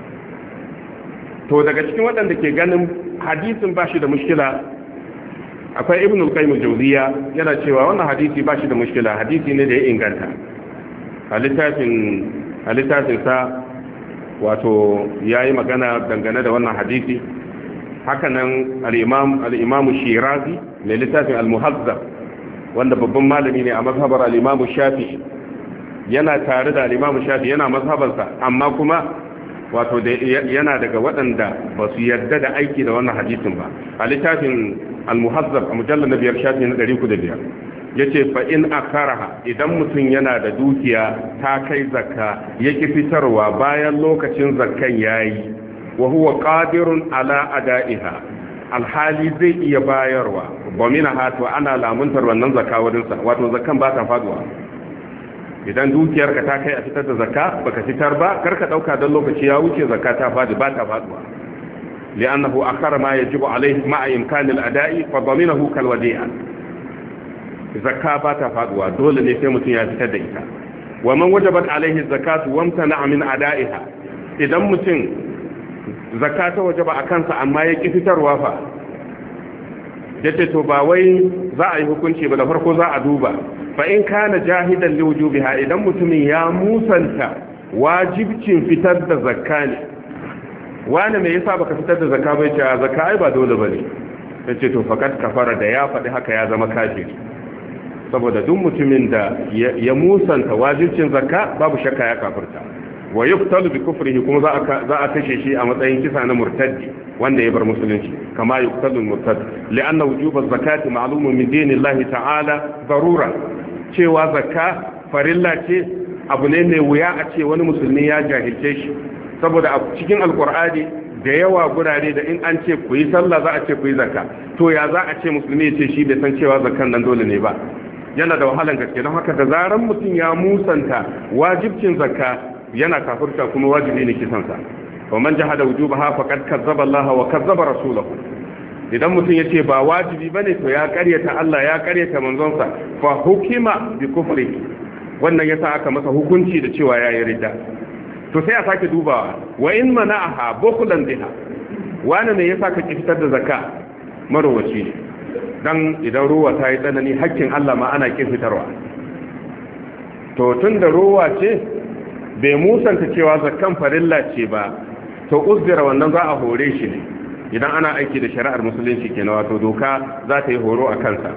to daga cikin waɗanda ke ganin hadisin bashi da mushkila akwai ibn al-qayyim al-jawziyya yana cewa wannan hadisi ba shi da mushkila, hadisi ne da ya inganta. A littafin sa wato yayi magana dangane da wannan hadisi. Hakanan al-imam Shirazi mai littafin al-Muhazzab, wanda babban malami ne a mazhabar al-imam Shafi'i, yana tare da al-imam Shafi'i, yana mazhabansa, amma kuma wato da yana daga waɗanda ba su yarda da aiki da wannan hadisin ba. A littafin al-Muhazzab a mujallal na 5 shafi na 305 yace fa in akaraha, idan mutum yana da dukiya ta kai zakka yake fitarwa bayan lokacin zakkan yayi wa huwa qadirun ala ada'iha, alhali zai iya bayarwa ba mina hatu ana lamuntar wannan zakka wurin sa, wato zakkan ba ta faduwa. Idan dukiyarka ta kai a fitar da zakka baka fitar ba, karka dauka dan lokaci ya wuce zakka ta fadi, ba ta faduwa, li'annahu akhara ma yajibu alayhi ma'a imkan al-ada'i fa daminahu kal wadi'a. Zakka ba ta faduwa, dole ne sai mutum ya fitar da ita. Wa man wajabat alayhi zakatu wamtana min ada'iha, idan mutum zakka ta wajaba akan sa amma ya ki fitarwa fa, yace to ba wai za a yi hukunci ba, da farko za a duba fa in kana jahidan li wujubiha, idan mutumin ya musanta wajibcin fitar da zakka ne, wani me yasa baka fitar da zakka bai ce zakka ai ba dole bane, yace to fakat kafara, da ya faɗi haka ya zama kafiri, saboda duk mutumin da ya musanta wajibcin zakka babu shakka ya kafirta. Wa yuqtalu bi kufrihi, kuma za a kashe shi a matsayin kisa na murtaddi wanda ya bar musulunci, kama yuqtalu al-murtad, li'anna wujuba az-zakati ma'lumun min dinillahi ta'ala darura, cewa zakka farilla ce abu ne mai wuya a ce wani musulmi ya jahilce shi, saboda a cikin alqur'ani da yawa gurare da in an ce ku yi sallah za a ce ku yi zakka, to ya za a ce musulmi ya ce shi bai san cewa zakkan nan dole ne ba, yana da wahalan gaske. Don haka da zaran mutum ya musanta wajibcin zakka yana kafirta, kuma wajibi ne kisansa. wa man jahada wujubaha faqad kazzaba Allah wa kazzaba rasulahu. Idan mutum yace ba wajibi bane to ya karyata Allah, ya karyata manzonsa, fa hukima bi kufri, wannan yasa aka masa hukunci da cewa yayi ridda. To sai a sake dubawa, wa in mana'aha bukhlan biha, wani ne yasa ka fitar da zakka? Marowaci ne, dan idan ruwa ta yi tsanani hakkin Allah ma ana kin fitarwa. To tun da ruwa ce bai musanta cewa zakkan farilla ce ba, to uzdira wannan za a hore shi ne idan ana aiki da shari'ar musulunci kenan, wato doka za ta yi horo a kansa.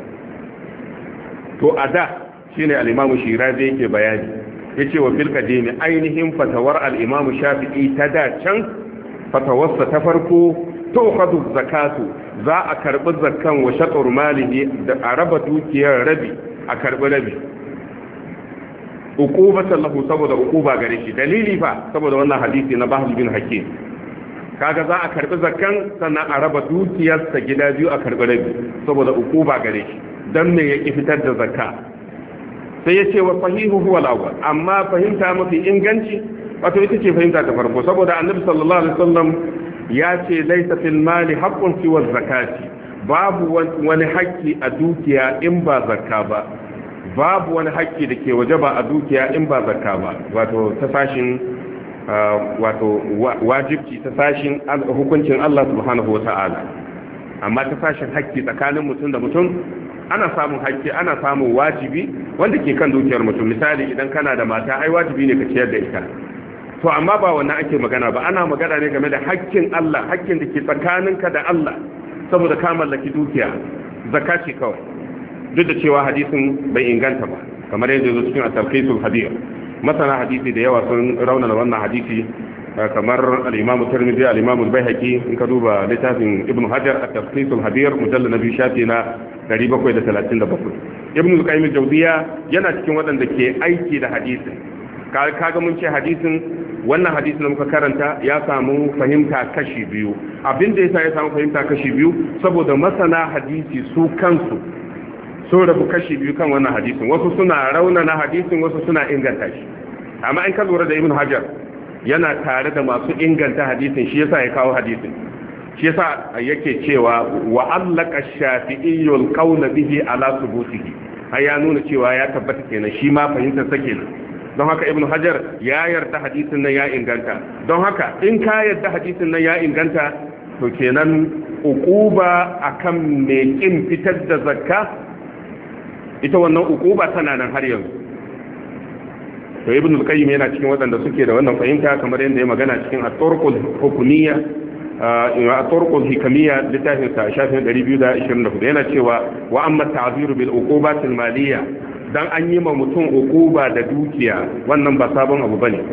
To a da shine al-Imam Shirazi yake bayani, yace wa fil qadimi ainihin fatawar al-Imam Shafi'i ta da can, fatawarsa ta farko, tu'khadhu zakatu, za a karbi zakkan wa shatr malihi, da a raba dukiyar rabi a karbi rabi, uqubatan lahu, saboda uquba gare shi. Dalili fa saboda wannan hadisi na Bahl bin Hakim, kaga za a karbi zakkan sannan a raba dukiyarsa gida biyu a karbi rabi saboda uquba gare shi, dan me yake fitar da zakka. Sai yace wa sahihu huwa al-awwal, amma fahimta mafi inganci wato ita ce fahimta ta farko, saboda Annabi sallallahu alaihi wasallam ya ce laisa fil mali haqqun siwa zakati, babu wani haƙƙi a dukiya in ba zakka ba, babu wani haƙƙi da ke wajaba a dukiya in ba zakka ba, wato ta sashin wato wajibci ta sashin hukuncin Allah subhanahu wata'ala. Amma ta sashin haƙƙi tsakanin mutum da mutum ana samun haƙƙi, ana samun wajibi wanda ke kan dukiyar mutum. Misali, idan kana da mata ai wajibi ne ka ciyar da ita, to amma ba wannan ake magana ba, ana magana ne game da haƙƙin Allah, haƙƙin da ke tsakaninka da Allah saboda ka mallaki dukiya. Zakka ce kawai, duk da cewa hadisin bai inganta ba, kamar yadda zo cikin at-talqisul hadith. Masana hadisi da yawa sun raunana wannan hadisi, kamar al-Imam Tirmidhi, al-Imam al-Baihaqi, in ka duba littafin Ibn Hajar at-talqisul hadith mujallad na 2 shafi na 737. Ibn al-Qayyim al-Jawziyya yana cikin waɗanda ke aiki da hadisin. Kaga mun ce hadisin, wannan hadisin da muka karanta ya samu fahimta kashi biyu. Abin da yasa ya samu fahimta kashi biyu, saboda masana hadisi su kansu so rabu kashi biyu kan wannan hadisin, wasu suna raunana hadisin, wasu suna inganta shi. Amma in ka lura da Ibn Hajar yana tare da masu inganta hadisin, shi yasa ya kawo hadisin. Shi yasa yake cewa wa allaka shafi'iyyul qawla bihi ala thubutihi, ai ya nuna cewa ya tabbata kenan, shi ma fahimtar sa kenan. Don haka Ibn Hajar ya yarda hadisin nan ya inganta. Don haka in ka yarda hadisin nan ya inganta, to kenan uquba akan mai kin fitar da zakka, ita wannan uquba tana nan har yanzu. to ibn al-qayyim yana cikin waɗanda suke da wannan fahimta, kamar yadda ya magana cikin at-turqul hukumiyya at-turqul hikamiyya littafin sa shafin 224 yana cewa wa amma ta'ziru bil uqubat al-maliyya, dan an yi ma mutum uquba da dukiya, wannan ba sabon abu bane.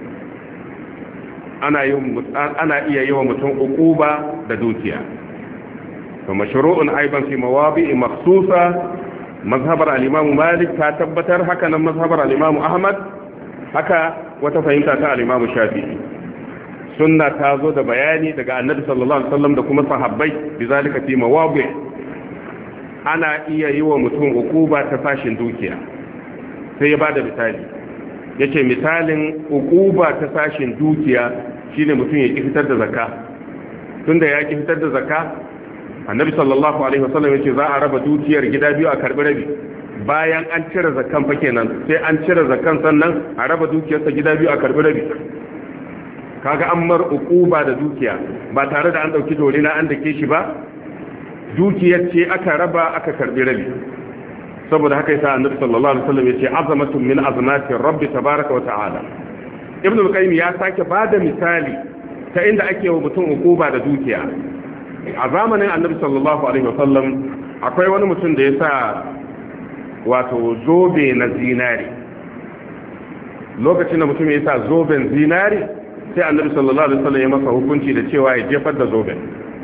ana iya yi wa mutum uquba da dukiya. to mashru'un aiban fi mawadi'i makhsusa, mazhabar al-imam Malik ta tabbatar, haka nan mazhabar al-imam Ahmad, haka wata fahimta ta al-imam Shafi'i. sunna ta zo da bayani daga annabi sallallahu alaihi wasallam da kuma sahabbai bizalika fi mawadi' ana iya yi wa mutum uquba ta fashin dukiya. sai ya bada misali, yace misalin uquba ta fashin dukiya shine mutum ya fitar da zakka. tunda ya fitar da zakka, annabi sallallahu alaihi wasallam yace za a raba dukiyar gida biyu a karbi rabi. bayan an cire zakkan fa kenan, sai an cire zakkan sannan a raba dukiyarsa gida biyu a karbi rabi. kaga an mar uquba da dukiya ba tare da an dauki dorina an dake shi ba, dukiyar ce aka raba aka karbi rabi. saboda haka yasa annabi sallallahu alaihi wasallam yace azamatun min azmati rabbi tabaaraka wa ta'ala. ibn al-qayyim ya sake bada misali ta inda ake wa mutum uquba da dukiya. a zamanin annabi sallallahu alaihi wasallam akwai wani mutum da ya sa wato zobe na zinari. lokacin da mutum ya sa zoben zinari, sai annabi sallallahu alaihi wasallam ya masa hukunci da cewa ya jefar da zoben.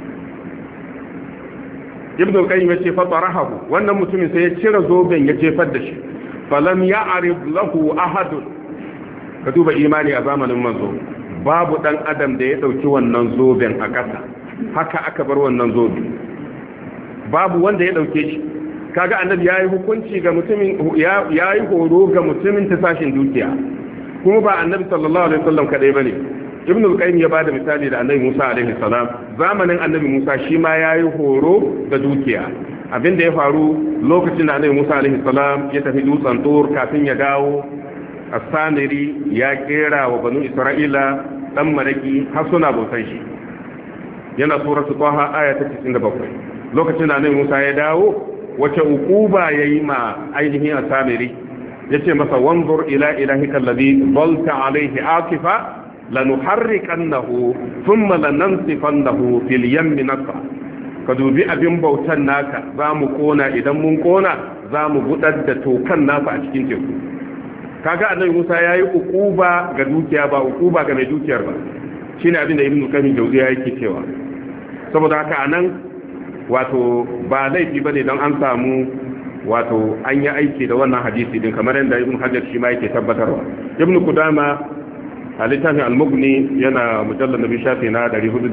ibn al-qayyim ya ce fa tarahu, wannan mutumin sai ya cire zoben ya jefar da shi. falam ya'rif lahu ahad. ka duba imani a zamanin manzo, babu dan adam da ya dauki wannan zoben a ƙasa, haka aka bar wannan zobe, babu wanda ya dauke shi. kaga annabi yayi hukunci ga mutumin, yayi horo ga mutumin tasashin dukiya, kuma ba annabi sallallahu alaihi wasallam kadai bane. ibn al-qayyim ya bada misali da annabi Musa alaihi salam. zamanin annabi Musa shi ma yayi horo da dukiya. abinda ya faru lokacin da annabi Musa alaihi salam ya tafi dutsen Tur, kafin ya dawo, as-Samiri ya kera wa banu Isra'ila dan maraki har suna bautan shi. yana suratul Taha aya ta 97. lokacin da annabi Musa ya dawo, wace uquba yayi ma ainihin as-Samiri, yace masa wanzur ila ilahika alladhi dhalta alayhi akifa lanuharriqannahu thumma lanansifannahu fil yammi nasfa. ka dubi abin bautan naka, zamu kona, idan mun kona zamu budar da tokan nasa a cikin teku. kaga annabi Musa yayi uquba ga dukiya, ba uquba ga mai dukiyar ba. shine abin da Ibn Qayyim Jawziya yake cewa. saboda haka anan wato ba laifi bane don an samu wato an yi aiki da wannan hadisi din, kamar yadda Ibn Hajar shi ma yake tabbatarwa. Ibn Qudama a littafin al-Mughni yana mujallal nabi shafi na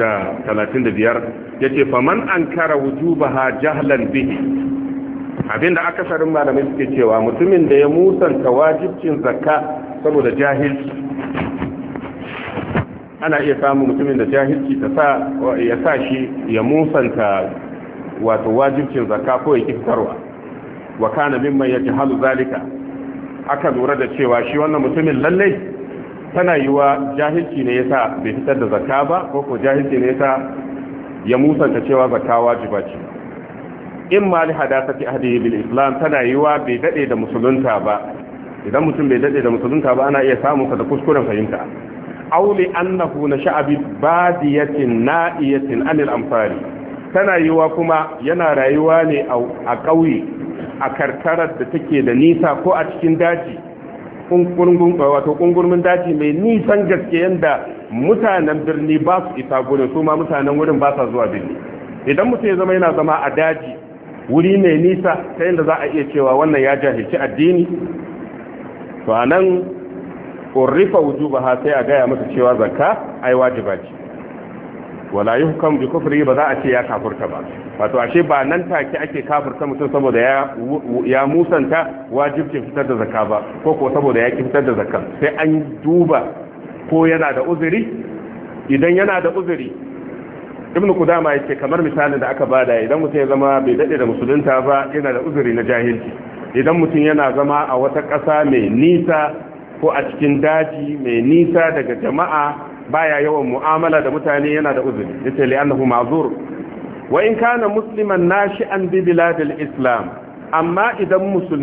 435 yace faman ankara wujubaha jahlan bihi, abinda akasarin malamai suke cewa mutumin da ya musanta wajibcin zakka saboda jahilci. ana iya samun mutumin da jahilci ya sa shi ya musanta wato wajibcin zakka ko ya kifarwa. wa kana mimman yajhalu zalika, aka lura da cewa shi wannan mutumin lalle tana yiwa jahilci ne yasa bai fitar da zakka ba, ko ko jahilci ne yasa ya musanta cewa zakka wajiba ce. in ma li hadathati ahdihi bil islam, tana yiwa bai dade da musulunta ba. idan mutum bai dade da musulunta ba, ana iya samun sa da kuskuren fahimta. aw li annahu nasha'a bi badiyatin na'iyatin anil amsari, tana yiwa kuma yana rayuwa ne a ƙauye, a karkarar da take da nisa, ko a cikin daji, wato kungurmin daji mai nisan gaske yanda mutanen birni ba su isa gurin, su ma mutanen wurin ba sa zuwa birni. idan mutum ya zama yana zama a daji, wuri mai nisa, ta yadda za a iya cewa wannan ya jahilci addini, to anan urrifa wujubaha, sai a gaya masa cewa zakka ai wajiba ce. wala yuhkam bi kufri, ba za a ce ya kafurta ba. wato ashe ba nan take ake kafurta mutum saboda ya musanta wajibcin fitar da zakka ba, ko ko saboda ya ki fitar da zakka. sai an duba ko yana da uzuri. idan yana da uzuri, ibnu Qudama yake kamar misalin da aka bada, idan mutum ya zama bai dade da musulunta ba, yana da uzuri na jahilci. idan mutum yana zama a wata ƙasa mai nisa, ko a cikin daji mai nisa daga jama'a, baya yawan mu'amala da mutane, yana da uzuri. yace li annahu ma'zur, wa in kana musliman nashi'an bi biladil islam, amma idan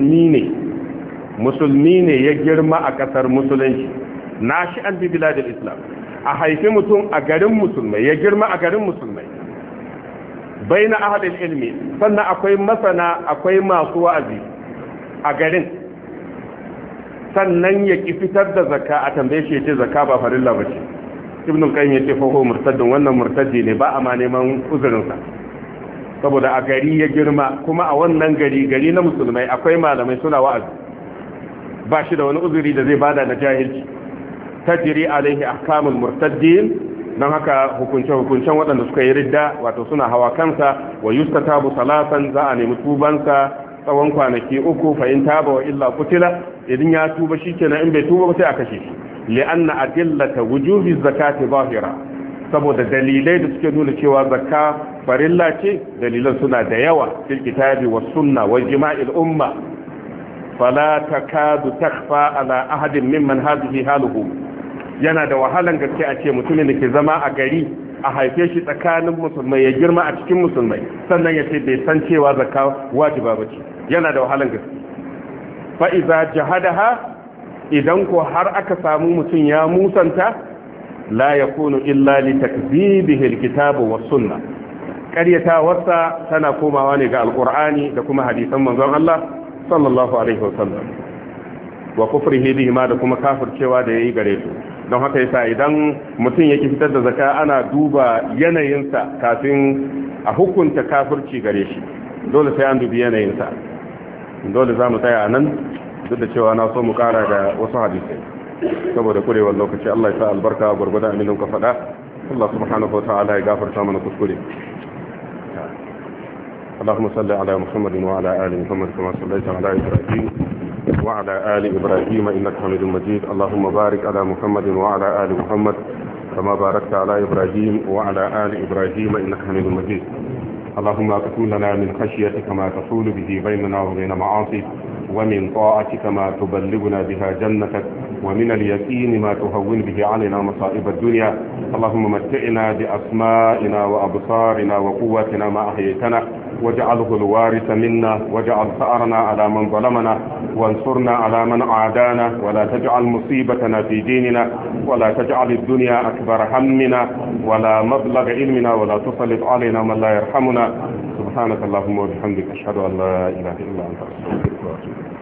musulmi ne ya girma a kasar musulunci, nashi'an bi biladil islam, a haifi mutum a garin musulmai, ya girma a garin musulmai, baina ahlil ilmi, sannan akwai masana, akwai masu wa'azi a garin, sannan ya ki fitar da zakka, a tambaye shi yace zakka ba farilla bace. Ibn al-Qayyim yace fa huwa murtaddun, wannan murtaddi ne, ba a ma neman uzurin sa, saboda a gari ya girma, kuma a wannan gari na musulmai akwai malamai suna wa'azi, ba shi da wani uzuri da zai bada na jahilci. Tajri alaihi ahkamul murtaddin, dan haka hukuncen waɗanda suka yi ridda wato suna hawa kansa. Wa yustatabu salatan, za a nemi tubansa tsawon kwanaki 3, fa in taba wa illa qutila, idan ya tuba shikenan, in bai tuba ba sai a kashe shi. li'anna adillata wujubi zakati zahira, saboda dalilai da suke nuna cewa zakka farilla ce, dalilan suna da yawa fil kitabi was sunna wal jima'il umma, fala takadu takhfa ala ahadin mimman hadhihi haluhu. Yana da wahalan gaske a ce mutumin da ke zama a gari, a haife shi tsakanin musulmai, ya girma a cikin musulmai, sannan ya ce bai san cewa zakka wajiba bace, yana da wahalan gaske. fa iza jahadaha, idan ko har aka samu mutum ya musanta, la yakunu illa li takzibihi alkitabu was sunna, ƙaryatawarsa tana komawa ne ga alqur'ani da kuma hadisan manzon Allah sallallahu alaihi wasallam, wa kufrihi bihi ma, da kuma kafircewa da yayi gare su. Don haka yasa idan mutum yake fitar da zakka, ana duba yanayinsa kafin a hukunta kafirci gare shi, dole sai an dubi yanayinsa. Dole za mu tsaya a nan, duk da cewa na so mu kara da wasu hadisai saboda kurewar lokaci. Allah ya sa albarka gurgurda aminin ka faɗa. Allah subhanahu wa ta'ala ya gafarta mana kuskure. اللهم صل على محمد وعلى آل محمد كما صليت على إبراهيم وعلى آل إبراهيم إنك حميد مجيد. اللهم بارك على محمد وعلى آل محمد كما باركت على إبراهيم وعلى آل إبراهيم إنك حميد مجيد. اللهم اقسم لنا من خشيتك ما تحول به بيننا وبين معاصيك، ومن طاعتك ما تبلغنا بها جنتك، ومن اليقين ما تهون به علينا مصائب الدنيا. اللهم متعنا بأسمائنا وأبصارنا وقوتنا ما أحييتنا، واجعله الوارث منا، واجعل ثأرنا على من ظلمنا، وانصرنا على من عادانا، ولا تجعل مصيبتنا في ديننا، ولا تجعل الدنيا أكبر همنا ولا مبلغ علمنا، ولا تسلط علينا من لا يرحمنا. سبحانك اللهم وبحمدك، أشهد أن لا إله إلا أنت، أستغفرك وأتوب إليك.